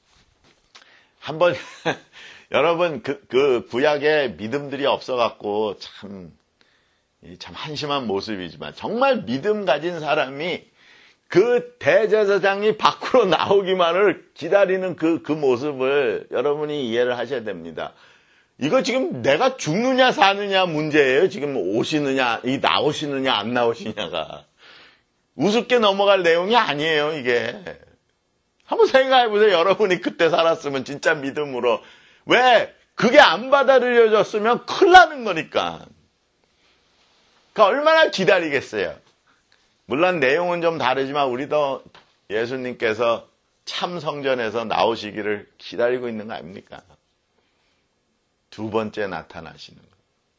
한번 여러분 그, 그 구약에 믿음들이 없어갖고 참, 참 한심한 모습이지만 정말 믿음 가진 사람이 그 대제사장이 밖으로 나오기만을 기다리는 그, 그 모습을 여러분이 이해를 하셔야 됩니다. 이거 지금 내가 죽느냐 사느냐 문제예요. 지금 오시느냐, 이 나오시느냐 안 나오시냐가. 우습게 넘어갈 내용이 아니에요, 이게. 한번 생각해 보세요. 여러분이 그때 살았으면 진짜 믿음으로. 왜? 그게 안 받아들여졌으면 큰일 나는 거니까. 그러니까 얼마나 기다리겠어요. 물론 내용은 좀 다르지만 우리도 예수님께서 참 성전에서 나오시기를 기다리고 있는 거 아닙니까? 두 번째 나타나시는 거.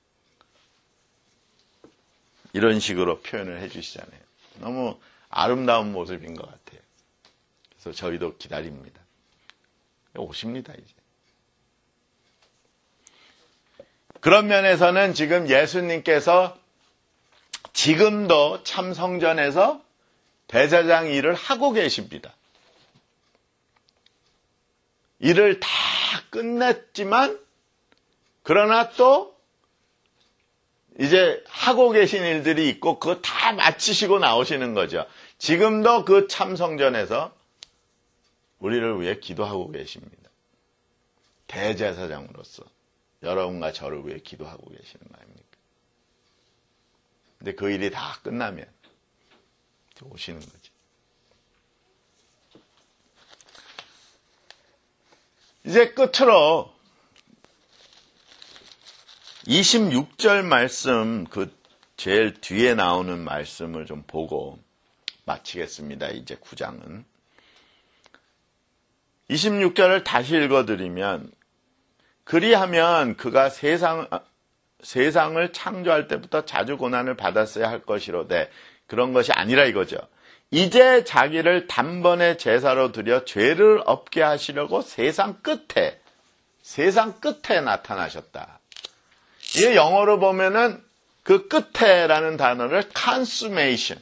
이런 식으로 표현을 해주시잖아요. 너무 아름다운 모습인 것 같아요. 그래서 저희도 기다립니다. 오십니다, 이제. 그런 면에서는 지금 예수님께서 지금도 참 성전에서 대제사장 일을 하고 계십니다. 일을 다 끝냈지만 그러나 또 이제 하고 계신 일들이 있고 그거 다 마치시고 나오시는 거죠. 지금도 그 참 성전에서 우리를 위해 기도하고 계십니다. 대제사장으로서 여러분과 저를 위해 기도하고 계시는 거 아닙니까? 근데 그 일이 다 끝나면 오시는 거죠. 이제 끝으로 이십육 절 말씀, 그 제일 뒤에 나오는 말씀을 좀 보고 마치겠습니다. 이제 구 장은. 이십육 절을 다시 읽어드리면, 그리하면 그가 세상, 세상을 창조할 때부터 자주 고난을 받았어야 할 것이로되, 그런 것이 아니라 이거죠. 이제 자기를 단번에 제사로 드려 죄를 없게 하시려고 세상 끝에, 세상 끝에 나타나셨다. 이게 영어로 보면은 그 끝에라는 단어를 consummation.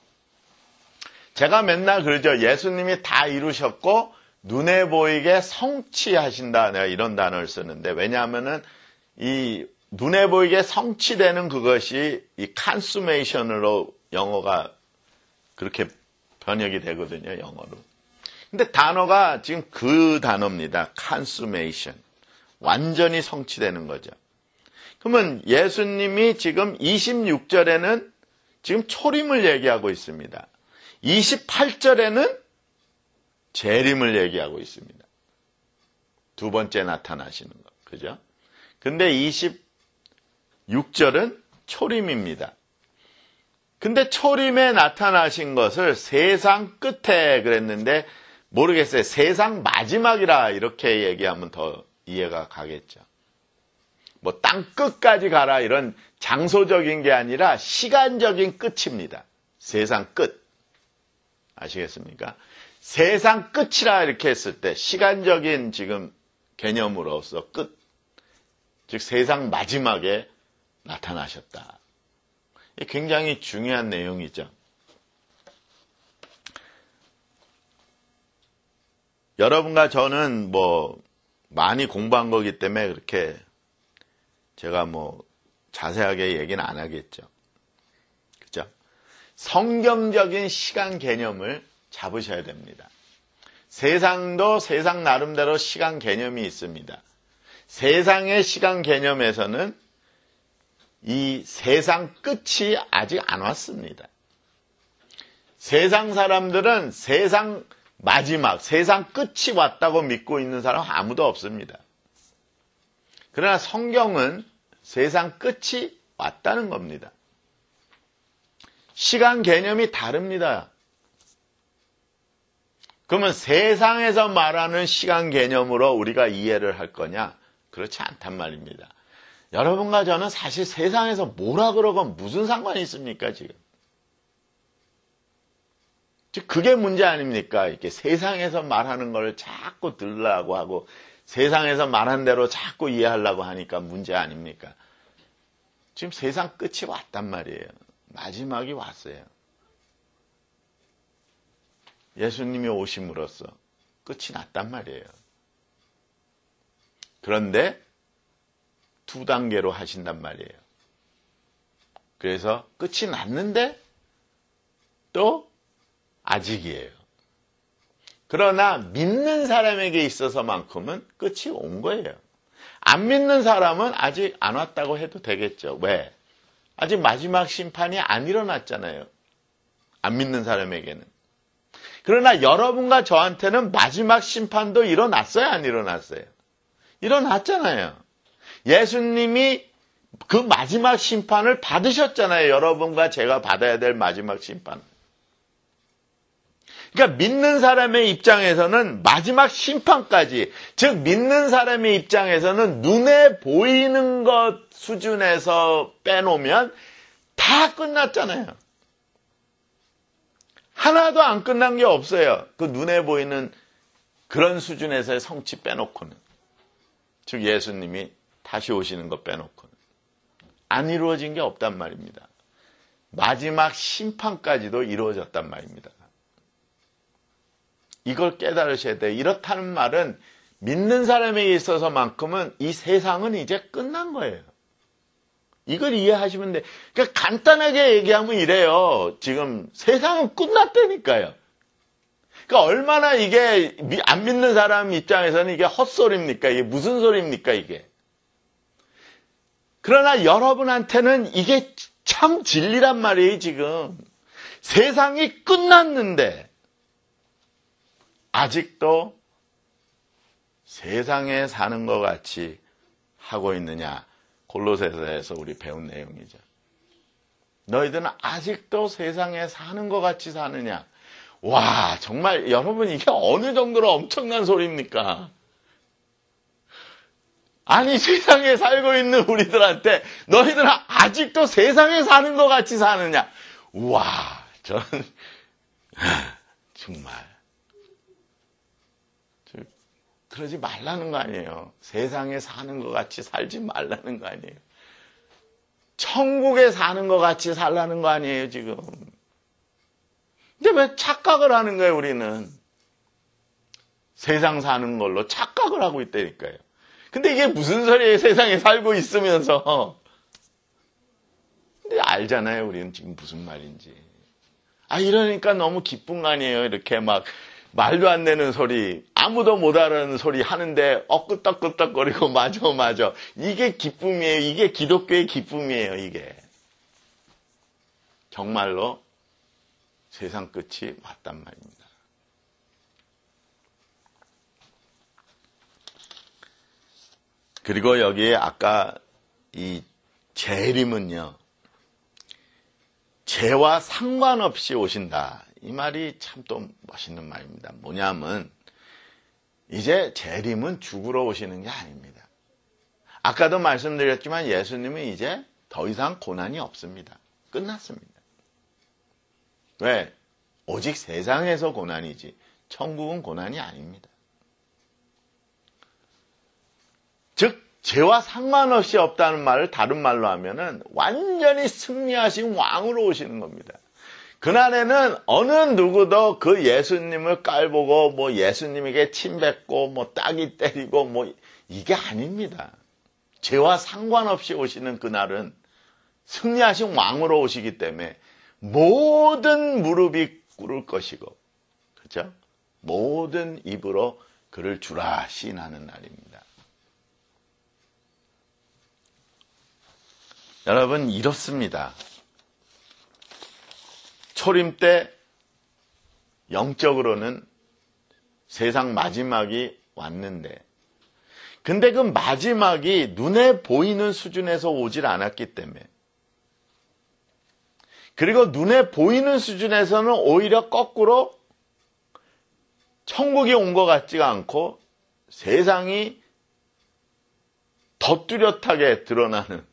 제가 맨날 그러죠. 예수님이 다 이루셨고 눈에 보이게 성취하신다. 내가 이런 단어를 쓰는데, 왜냐하면은 이 눈에 보이게 성취되는 그것이 이 consummation으로 영어가 그렇게 번역이 되거든요, 영어로. 근데 단어가 지금 그 단어입니다. consummation. 완전히 성취되는 거죠. 그러면 예수님이 지금 이십육 절에는 지금 초림을 얘기하고 있습니다. 이십팔 절에는 재림을 얘기하고 있습니다. 두 번째 나타나시는 거. 그죠? 근데 이십육 절은 초림입니다. 근데 초림에 나타나신 것을 세상 끝에 그랬는데 모르겠어요. 세상 마지막이라 이렇게 얘기하면 더 이해가 가겠죠. 뭐 땅 끝까지 가라 이런 장소적인 게 아니라 시간적인 끝입니다. 세상 끝. 아시겠습니까? 세상 끝이라 이렇게 했을 때 시간적인 지금 개념으로서 끝. 즉 세상 마지막에 나타나셨다. 굉장히 중요한 내용이죠. 여러분과 저는 뭐 많이 공부한 거기 때문에 그렇게 제가 뭐 자세하게 얘기는 안 하겠죠. 그죠? 성경적인 시간 개념을 잡으셔야 됩니다. 세상도 세상 나름대로 시간 개념이 있습니다. 세상의 시간 개념에서는 이 세상 끝이 아직 안 왔습니다. 세상 사람들은 세상 마지막, 세상 끝이 왔다고 믿고 있는 사람 아무도 없습니다. 그러나 성경은 세상 끝이 왔다는 겁니다. 시간 개념이 다릅니다. 그러면 세상에서 말하는 시간 개념으로 우리가 이해를 할 거냐? 그렇지 않단 말입니다. 여러분과 저는 사실 세상에서 뭐라 그러고 무슨 상관이 있습니까, 지금? 즉, 그게 문제 아닙니까? 이렇게 세상에서 말하는 걸 자꾸 들으려고 하고, 세상에서 말한 대로 자꾸 이해하려고 하니까 문제 아닙니까? 지금 세상 끝이 왔단 말이에요. 마지막이 왔어요. 예수님이 오심으로써 끝이 났단 말이에요. 그런데 두 단계로 하신단 말이에요. 그래서 끝이 났는데 또 아직이에요. 그러나 믿는 사람에게 있어서만큼은 끝이 온 거예요. 안 믿는 사람은 아직 안 왔다고 해도 되겠죠. 왜? 아직 마지막 심판이 안 일어났잖아요. 안 믿는 사람에게는. 그러나 여러분과 저한테는 마지막 심판도 일어났어요? 안 일어났어요? 일어났잖아요. 예수님이 그 마지막 심판을 받으셨잖아요. 여러분과 제가 받아야 될 마지막 심판. 그러니까 믿는 사람의 입장에서는 마지막 심판까지, 즉 믿는 사람의 입장에서는 눈에 보이는 것 수준에서 빼놓으면 다 끝났잖아요. 하나도 안 끝난 게 없어요. 그 눈에 보이는 그런 수준에서의 성취 빼놓고는. 즉 예수님이 다시 오시는 것 빼놓고는. 안 이루어진 게 없단 말입니다. 마지막 심판까지도 이루어졌단 말입니다. 이걸 깨달으셔야 돼요. 이렇다는 말은 믿는 사람에게 있어서만큼은 이 세상은 이제 끝난 거예요. 이걸 이해하시면 돼요. 그러니까 간단하게 얘기하면 이래요. 지금 세상은 끝났다니까요. 그러니까 얼마나 이게 안 믿는 사람 입장에서는 이게 헛소리입니까? 이게 무슨 소리입니까? 이게. 그러나 여러분한테는 이게 참 진리란 말이에요. 지금. 세상이 끝났는데 아직도 세상에 사는 것 같이 하고 있느냐. 골로새서에서 우리 배운 내용이죠. 너희들은 아직도 세상에 사는 것 같이 사느냐. 와, 정말 여러분 이게 어느 정도로 엄청난 소리입니까? 아니 세상에 살고 있는 우리들한테 너희들은 아직도 세상에 사는 것 같이 사느냐. 와, 저는 정말 그러지 말라는 거 아니에요. 세상에 사는 것 같이 살지 말라는 거 아니에요. 천국에 사는 것 같이 살라는 거 아니에요, 지금. 근데 왜 착각을 하는 거예요, 우리는? 세상 사는 걸로 착각을 하고 있다니까요. 근데 이게 무슨 소리예요, 세상에 살고 있으면서. 근데 알잖아요, 우리는 지금 무슨 말인지. 아, 이러니까 너무 기쁜 거 아니에요, 이렇게 막. 말도 안 되는 소리, 아무도 못 알아듣는 소리 하는데 엇끄떡끄떡거리고 맞아 맞아. 이게 기쁨이에요. 이게 기독교의 기쁨이에요. 이게. 정말로 세상 끝이 왔단 말입니다. 그리고 여기에 아까 이 재림은요. 죄와 상관없이 오신다. 이 말이 참 또 멋있는 말입니다. 뭐냐면 이제 재림은 죽으러 오시는 게 아닙니다. 아까도 말씀드렸지만 예수님은 이제 더 이상 고난이 없습니다. 끝났습니다. 왜? 오직 세상에서 고난이지 천국은 고난이 아닙니다. 즉 죄와 상관없이 없다는 말을 다른 말로 하면은 완전히 승리하신 왕으로 오시는 겁니다. 그날에는 어느 누구도 그 예수님을 깔보고 뭐 예수님에게 침뱉고 뭐 따기 때리고 뭐 이게 아닙니다. 죄와 상관없이 오시는 그날은 승리하신 왕으로 오시기 때문에 모든 무릎이 꿇을 것이고, 그렇죠? 모든 입으로 그를 주라 시인하는 날입니다. 여러분 이렇습니다. 초림 때 영적으로는 세상 마지막이 왔는데 근데 그 마지막이 눈에 보이는 수준에서 오질 않았기 때문에 그리고 눈에 보이는 수준에서는 오히려 거꾸로 천국이 온 것 같지가 않고 세상이 더 뚜렷하게 드러나는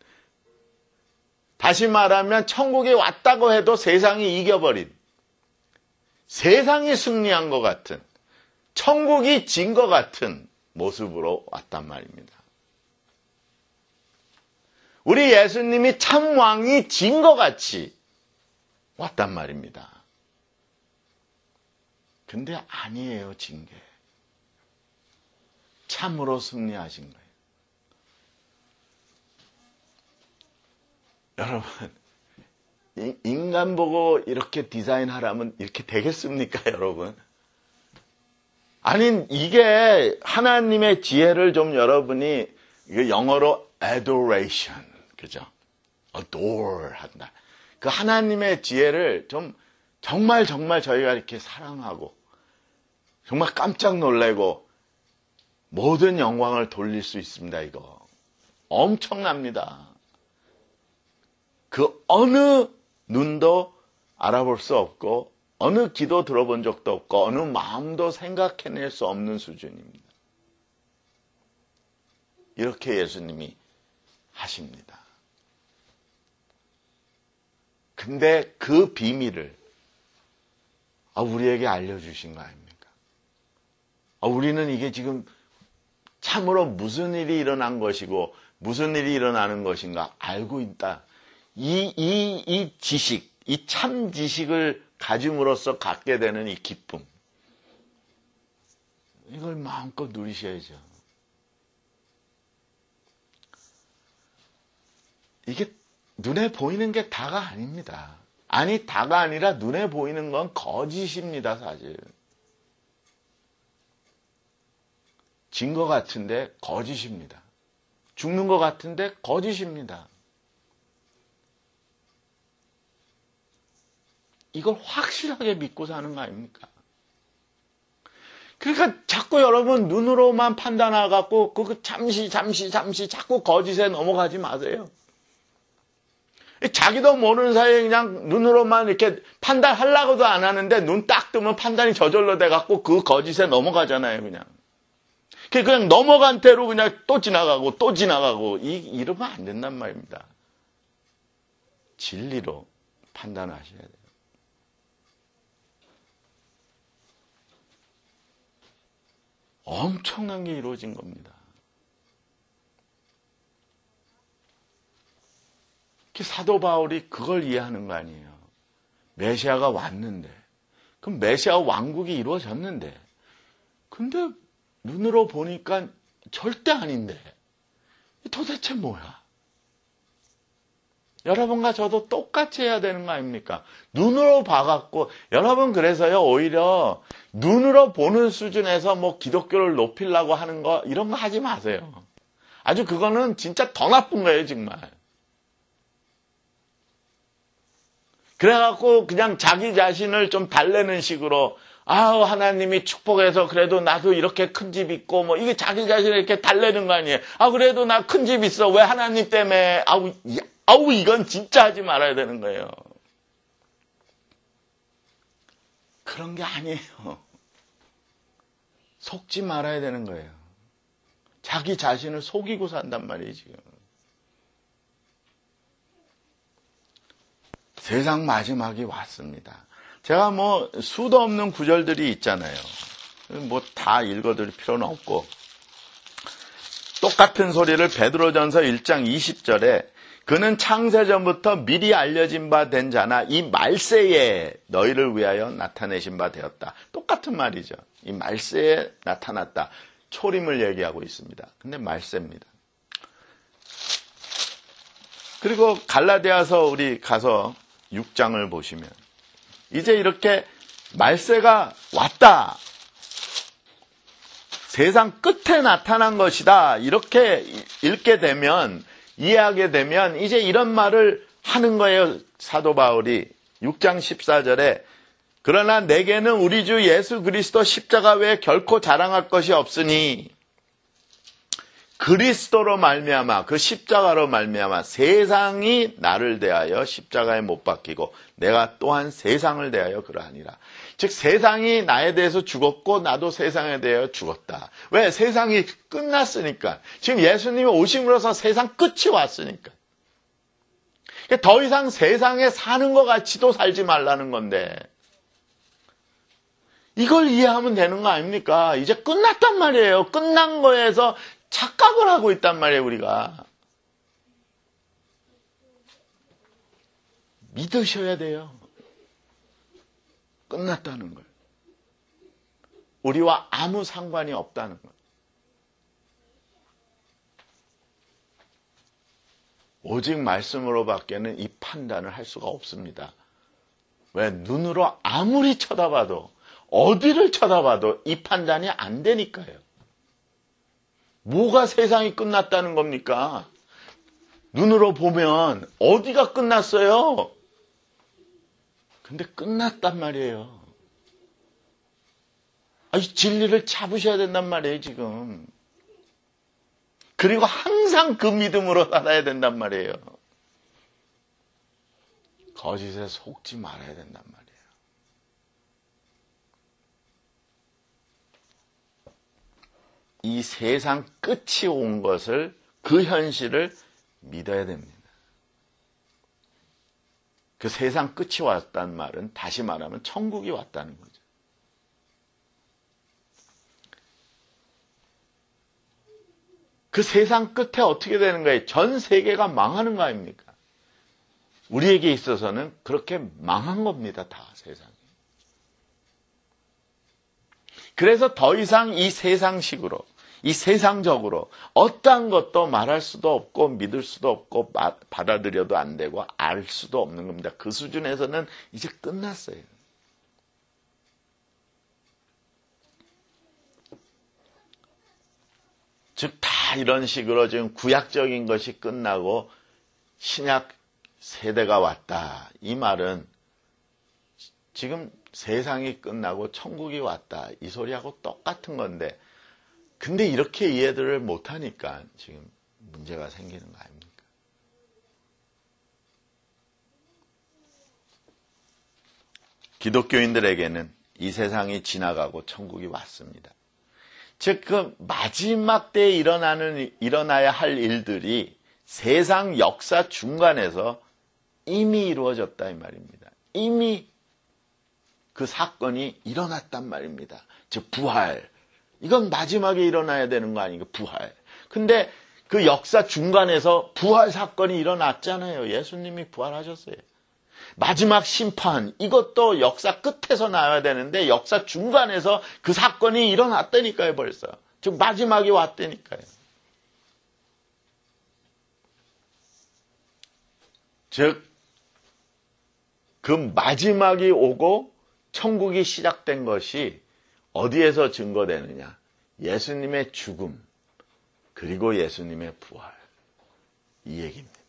다시 말하면 천국이 왔다고 해도 세상이 이겨버린 세상이 승리한 것 같은 천국이 진 것 같은 모습으로 왔단 말입니다. 우리 예수님이 참 왕이 진 것 같이 왔단 말입니다. 근데 아니에요, 진 게. 참으로 승리하신 거예요. 여러분, 인간 보고 이렇게 디자인하라면 이렇게 되겠습니까, 여러분? 아니, 이게 하나님의 지혜를 좀 여러분이, 이거 영어로 adoration, 그죠? adore 한다. 그 하나님의 지혜를 좀 정말 정말 저희가 이렇게 사랑하고, 정말 깜짝 놀래고, 모든 영광을 돌릴 수 있습니다, 이거. 엄청납니다. 그 어느 눈도 알아볼 수 없고 어느 기도 들어본 적도 없고 어느 마음도 생각해낼 수 없는 수준입니다. 이렇게 예수님이 하십니다. 근데 그 비밀을 우리에게 알려주신 거 아닙니까? 우리는 이게 지금 참으로 무슨 일이 일어난 것이고 무슨 일이 일어나는 것인가 알고 있다. 이, 이, 이 지식, 이 참 지식을 가짐으로써 갖게 되는 이 기쁨. 이걸 마음껏 누리셔야죠. 이게 눈에 보이는 게 다가 아닙니다. 아니, 다가 아니라 눈에 보이는 건 거짓입니다, 사실. 진 것 같은데 거짓입니다. 죽는 것 같은데 거짓입니다. 이걸 확실하게 믿고 사는 거 아닙니까? 그러니까 자꾸 여러분 눈으로만 판단해갖고 그 잠시 잠시 잠시 자꾸 거짓에 넘어가지 마세요. 자기도 모르는 사이에 그냥 눈으로만 이렇게 판단하려고도 안 하는데 눈 딱 뜨면 판단이 저절로 돼갖고 그 거짓에 넘어가잖아요, 그냥. 그냥 넘어간 대로 그냥 또 지나가고 또 지나가고 이, 이러면 안 된단 말입니다. 진리로 판단하셔야 돼요. 엄청난 게 이루어진 겁니다. 사도 바울이 그걸 이해하는 거 아니에요. 메시아가 왔는데, 그럼 메시아 왕국이 이루어졌는데, 근데 눈으로 보니까 절대 아닌데, 도대체 뭐야? 여러분과 저도 똑같이 해야 되는 거 아닙니까? 눈으로 봐갖고, 여러분 그래서요, 오히려 눈으로 보는 수준에서 뭐 기독교를 높이려고 하는 거, 이런 거 하지 마세요. 아주 그거는 진짜 더 나쁜 거예요, 정말. 그래갖고 그냥 자기 자신을 좀 달래는 식으로, 아우, 하나님이 축복해서 그래도 나도 이렇게 큰 집 있고, 뭐, 이게 자기 자신을 이렇게 달래는 거 아니에요. 아, 그래도 나 큰 집 있어. 왜 하나님 때문에, 아우, 아우, 이건 진짜 하지 말아야 되는 거예요. 그런 게 아니에요. 속지 말아야 되는 거예요. 자기 자신을 속이고 산단 말이에요, 지금. 세상 마지막이 왔습니다. 제가 뭐 수도 없는 구절들이 있잖아요. 뭐 다 읽어드릴 필요는 없고, 똑같은 소리를 베드로전서 일 장 이십 절에 그는 창세전부터 미리 알려진 바 된 자나 이 말세에 너희를 위하여 나타내신 바 되었다. 똑같은 말이죠. 이 말세에 나타났다. 초림을 얘기하고 있습니다. 근데 말세입니다. 그리고 갈라디아서 우리 가서 육 장을 보시면 이제 이렇게 말세가 왔다. 세상 끝에 나타난 것이다. 이렇게 읽게 되면, 이해하게 되면 이제 이런 말을 하는 거예요. 사도 바울이 육 장 십사 절에 그러나 내게는 우리 주 예수 그리스도 십자가 외에 결코 자랑할 것이 없으니 그리스도로 말미암아, 그 십자가로 말미암아 세상이 나를 대하여 십자가에 못 박히고 내가 또한 세상을 대하여 그러하니라. 즉 세상이 나에 대해서 죽었고 나도 세상에 대하여 죽었다. 왜? 세상이 끝났으니까. 지금 예수님이 오심으로써 세상 끝이 왔으니까. 더 이상 세상에 사는 것 같이도 살지 말라는 건데, 이걸 이해하면 되는 거 아닙니까? 이제 끝났단 말이에요. 끝난 거에서 착각을 하고 있단 말이에요, 우리가. 믿으셔야 돼요. 끝났다는 걸. 우리와 아무 상관이 없다는 걸. 오직 말씀으로밖에는 이 판단을 할 수가 없습니다. 왜? 눈으로 아무리 쳐다봐도, 어디를 쳐다봐도 이 판단이 안 되니까요. 뭐가 세상이 끝났다는 겁니까? 눈으로 보면 어디가 끝났어요? 근데 끝났단 말이에요. 이 진리를 잡으셔야 된단 말이에요, 지금. 그리고 항상 그 믿음으로 살아야 된단 말이에요. 거짓에 속지 말아야 된단 말이에요. 이 세상 끝이 온 것을, 그 현실을 믿어야 됩니다. 그 세상 끝이 왔다는 말은 다시 말하면 천국이 왔다는 거죠. 그 세상 끝에 어떻게 되는 거예요? 전 세계가 망하는 거 아닙니까? 우리에게 있어서는 그렇게 망한 겁니다. 다 세상이. 그래서 더 이상 이 세상식으로, 이 세상적으로 어떠한 것도 말할 수도 없고 믿을 수도 없고 받아들여도 안 되고 알 수도 없는 겁니다. 그 수준에서는 이제 끝났어요. 즉 다 이런 식으로 지금 구약적인 것이 끝나고 신약 세대가 왔다. 이 말은 지금 세상이 끝나고 천국이 왔다. 이 소리하고 똑같은 건데, 근데 이렇게 이해들을 못하니까 지금 문제가 생기는 거 아닙니까? 기독교인들에게는 이 세상이 지나가고 천국이 왔습니다. 즉, 그 마지막 때에 일어나는, 일어나야 할 일들이 세상 역사 중간에서 이미 이루어졌다 이 말입니다. 이미 그 사건이 일어났단 말입니다. 즉 부활. 이건 마지막에 일어나야 되는 거 아닌가? 부활. 근데 그 역사 중간에서 부활 사건이 일어났잖아요. 예수님이 부활하셨어요. 마지막 심판, 이것도 역사 끝에서 나와야 되는데 역사 중간에서 그 사건이 일어났다니까요. 벌써. 즉 마지막이 왔다니까요. 즉 그 마지막이 오고 천국이 시작된 것이 어디에서 증거되느냐? 예수님의 죽음, 그리고 예수님의 부활. 이 얘기입니다.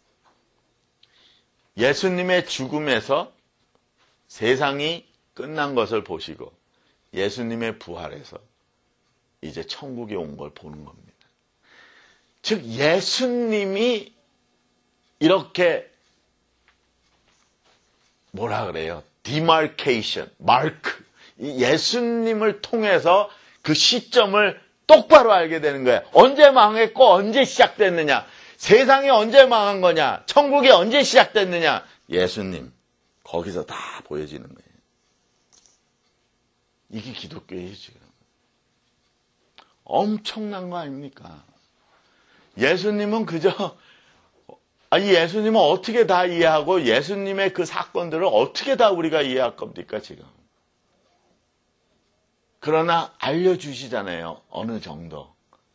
예수님의 죽음에서 세상이 끝난 것을 보시고 예수님의 부활에서 이제 천국이 온 걸 보는 겁니다. 즉 예수님이 이렇게 뭐라 그래요? 디마케이션, 마크. 예수님을 통해서 그 시점을 똑바로 알게 되는 거예요. 언제 망했고 언제 시작됐느냐? 세상이 언제 망한 거냐? 천국이 언제 시작됐느냐? 예수님. 거기서 다 보여지는 거예요. 이게 기독교예요, 지금. 엄청난 거 아닙니까? 예수님은 그저 아니 예수님은 어떻게 다 이해하고 예수님의 그 사건들을 어떻게 다 우리가 이해할 겁니까, 지금? 그러나 알려주시잖아요. 어느 정도.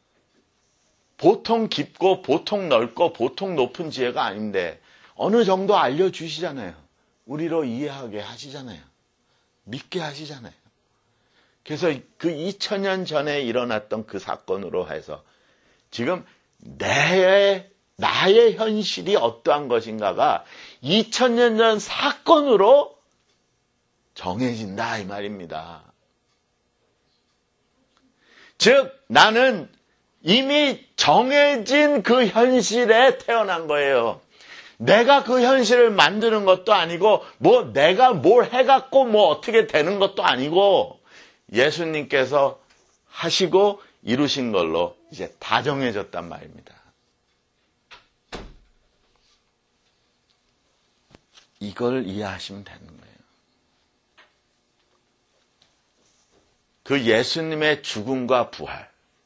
보통 깊고 보통 넓고 보통 높은 지혜가 아닌데 어느 정도 알려주시잖아요. 우리로 이해하게 하시잖아요. 믿게 하시잖아요. 그래서 그 이천 년 전에 일어났던 그 사건으로 해서 지금 내, 나의 현실이 어떠한 것인가가 이천 년 전 사건으로 정해진다 이 말입니다. 즉 나는 이미 정해진 그 현실에 태어난 거예요. 내가 그 현실을 만드는 것도 아니고 뭐 내가 뭘 해갖고 뭐 어떻게 되는 것도 아니고 예수님께서 하시고 이루신 걸로 이제 다 정해졌단 말입니다. 이걸 이해하시면 되는 거예요. 그 예수님의 죽음과 부활.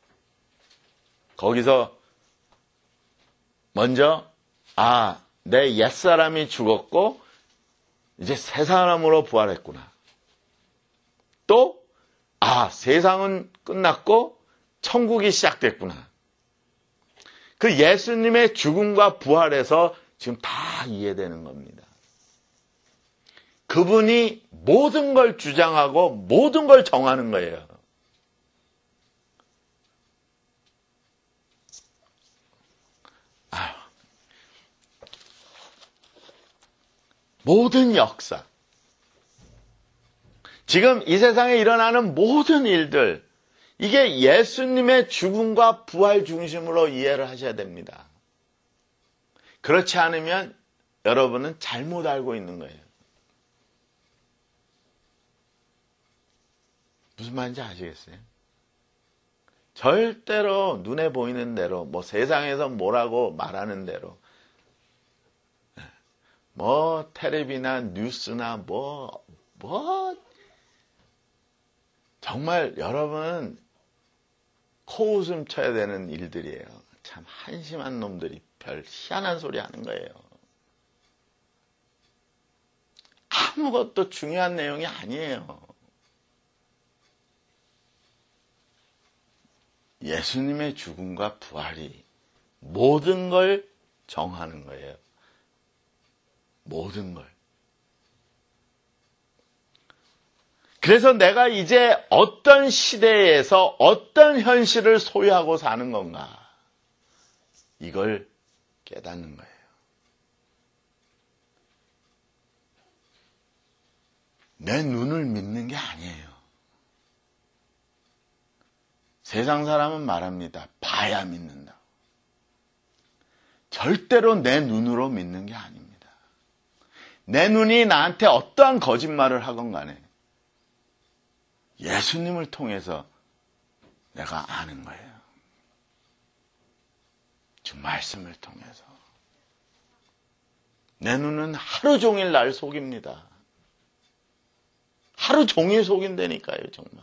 거기서 먼저 아, 내 옛사람이 죽었고 이제 새 사람으로 부활했구나. 또 아, 세상은 끝났고 천국이 시작됐구나. 그 예수님의 죽음과 부활에서 지금 다 이해되는 겁니다. 그분이 모든 걸 주장하고 모든 걸 정하는 거예요. 아, 모든 역사. 지금 이 세상에 일어나는 모든 일들, 이게 예수님의 죽음과 부활 중심으로 이해를 하셔야 됩니다. 그렇지 않으면 여러분은 잘못 알고 있는 거예요. 무슨 말인지 아시겠어요? 절대로 눈에 보이는 대로, 뭐 세상에서 뭐라고 말하는 대로, 뭐 텔레비나 뉴스나 뭐, 뭐, 정말 여러분 코웃음 쳐야 되는 일들이에요. 참 한심한 놈들이 별 희한한 소리 하는 거예요. 아무것도 중요한 내용이 아니에요. 예수님의 죽음과 부활이 모든 걸 정하는 거예요. 모든 걸. 그래서 내가 이제 어떤 시대에서 어떤 현실을 소유하고 사는 건가, 이걸 깨닫는 거예요. 내 눈을 믿는 게 아니에요. 세상 사람은 말합니다. 봐야 믿는다. 절대로 내 눈으로 믿는 게 아닙니다. 내 눈이 나한테 어떠한 거짓말을 하건 간에 예수님을 통해서 내가 아는 거예요. 주 말씀을 통해서. 내 눈은 하루 종일 날 속입니다. 하루 종일 속인다니까요, 정말.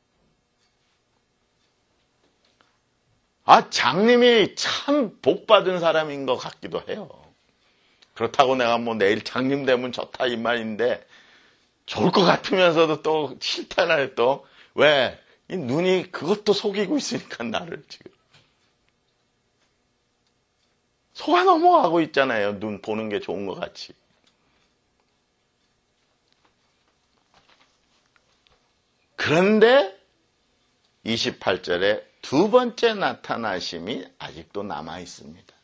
아, 장님이 참 복받은 사람인 것 같기도 해요. 그렇다고 내가 뭐 내일 장님 되면 좋다 이 말인데, 좋을 것 같으면서도 또 싫다나요, 또. 왜? 이 눈이 그것도 속이고 있으니까, 나를 지금. 속아 넘어가고 있잖아요, 눈 보는 게 좋은 것 같이. 그런데 이십팔 절에 두 번째 나타나심이 아직도 남아 있습니다.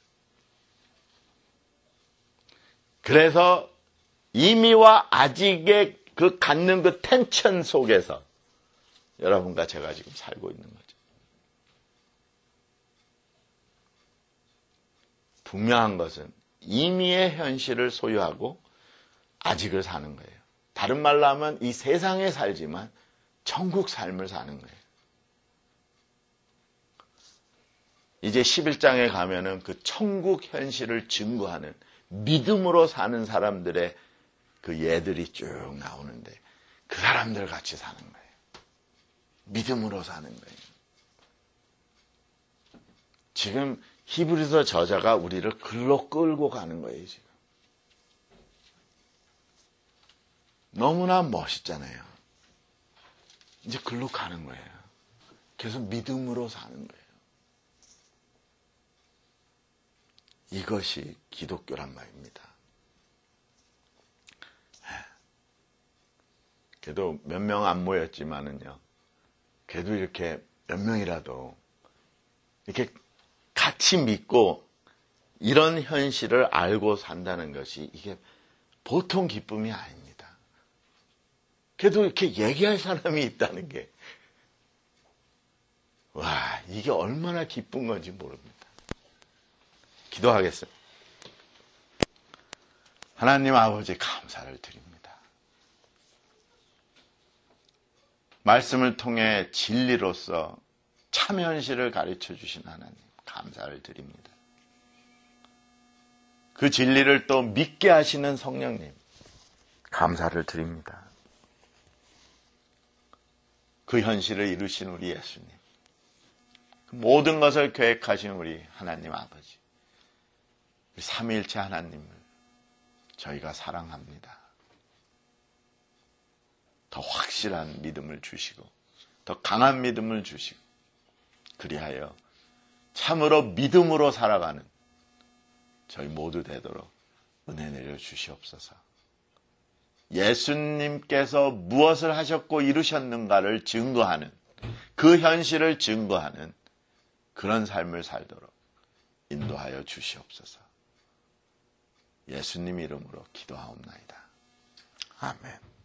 그래서 이미와 아직의 그 갖는 그 텐션 속에서 여러분과 제가 지금 살고 있는 거죠. 분명한 것은 이미의 현실을 소유하고 아직을 사는 거예요. 다른 말로 하면 이 세상에 살지만 천국 삶을 사는 거예요. 이제 십일 장에 가면은 그 천국 현실을 증거하는 믿음으로 사는 사람들의 그 예들이 쭉 나오는데, 그 사람들 같이 사는 거예요. 믿음으로 사는 거예요. 지금 히브리서 저자가 우리를 글로 끌고 가는 거예요, 지금. 너무나 멋있잖아요. 이제 글로 가는 거예요. 계속 믿음으로 사는 거예요. 이것이 기독교란 말입니다. 그래도 몇 명 안 모였지만은요, 그래도 이렇게 몇 명이라도 이렇게 같이 믿고 이런 현실을 알고 산다는 것이 이게 보통 기쁨이 아닙니다. 그래도 이렇게 얘기할 사람이 있다는 게, 와, 이게 얼마나 기쁜 건지 모릅니다. 기도하겠습니다. 하나님 아버지, 감사를 드립니다. 말씀을 통해 진리로서 참 현실을 가르쳐 주신 하나님, 감사를 드립니다. 그 진리를 또 믿게 하시는 성령님, 감사를 드립니다. 그 현실을 이루신 우리 예수님, 모든 것을 계획하신 우리 하나님 아버지, 삼위일체 하나님을 저희가 사랑합니다. 더 확실한 믿음을 주시고 더 강한 믿음을 주시고, 그리하여 참으로 믿음으로 살아가는 저희 모두 되도록 은혜 내려 주시옵소서. 예수님께서 무엇을 하셨고 이루셨는가를 증거하는, 그 현실을 증거하는 그런 삶을 살도록 인도하여 주시옵소서. 예수님 이름으로 기도하옵나이다. 아멘.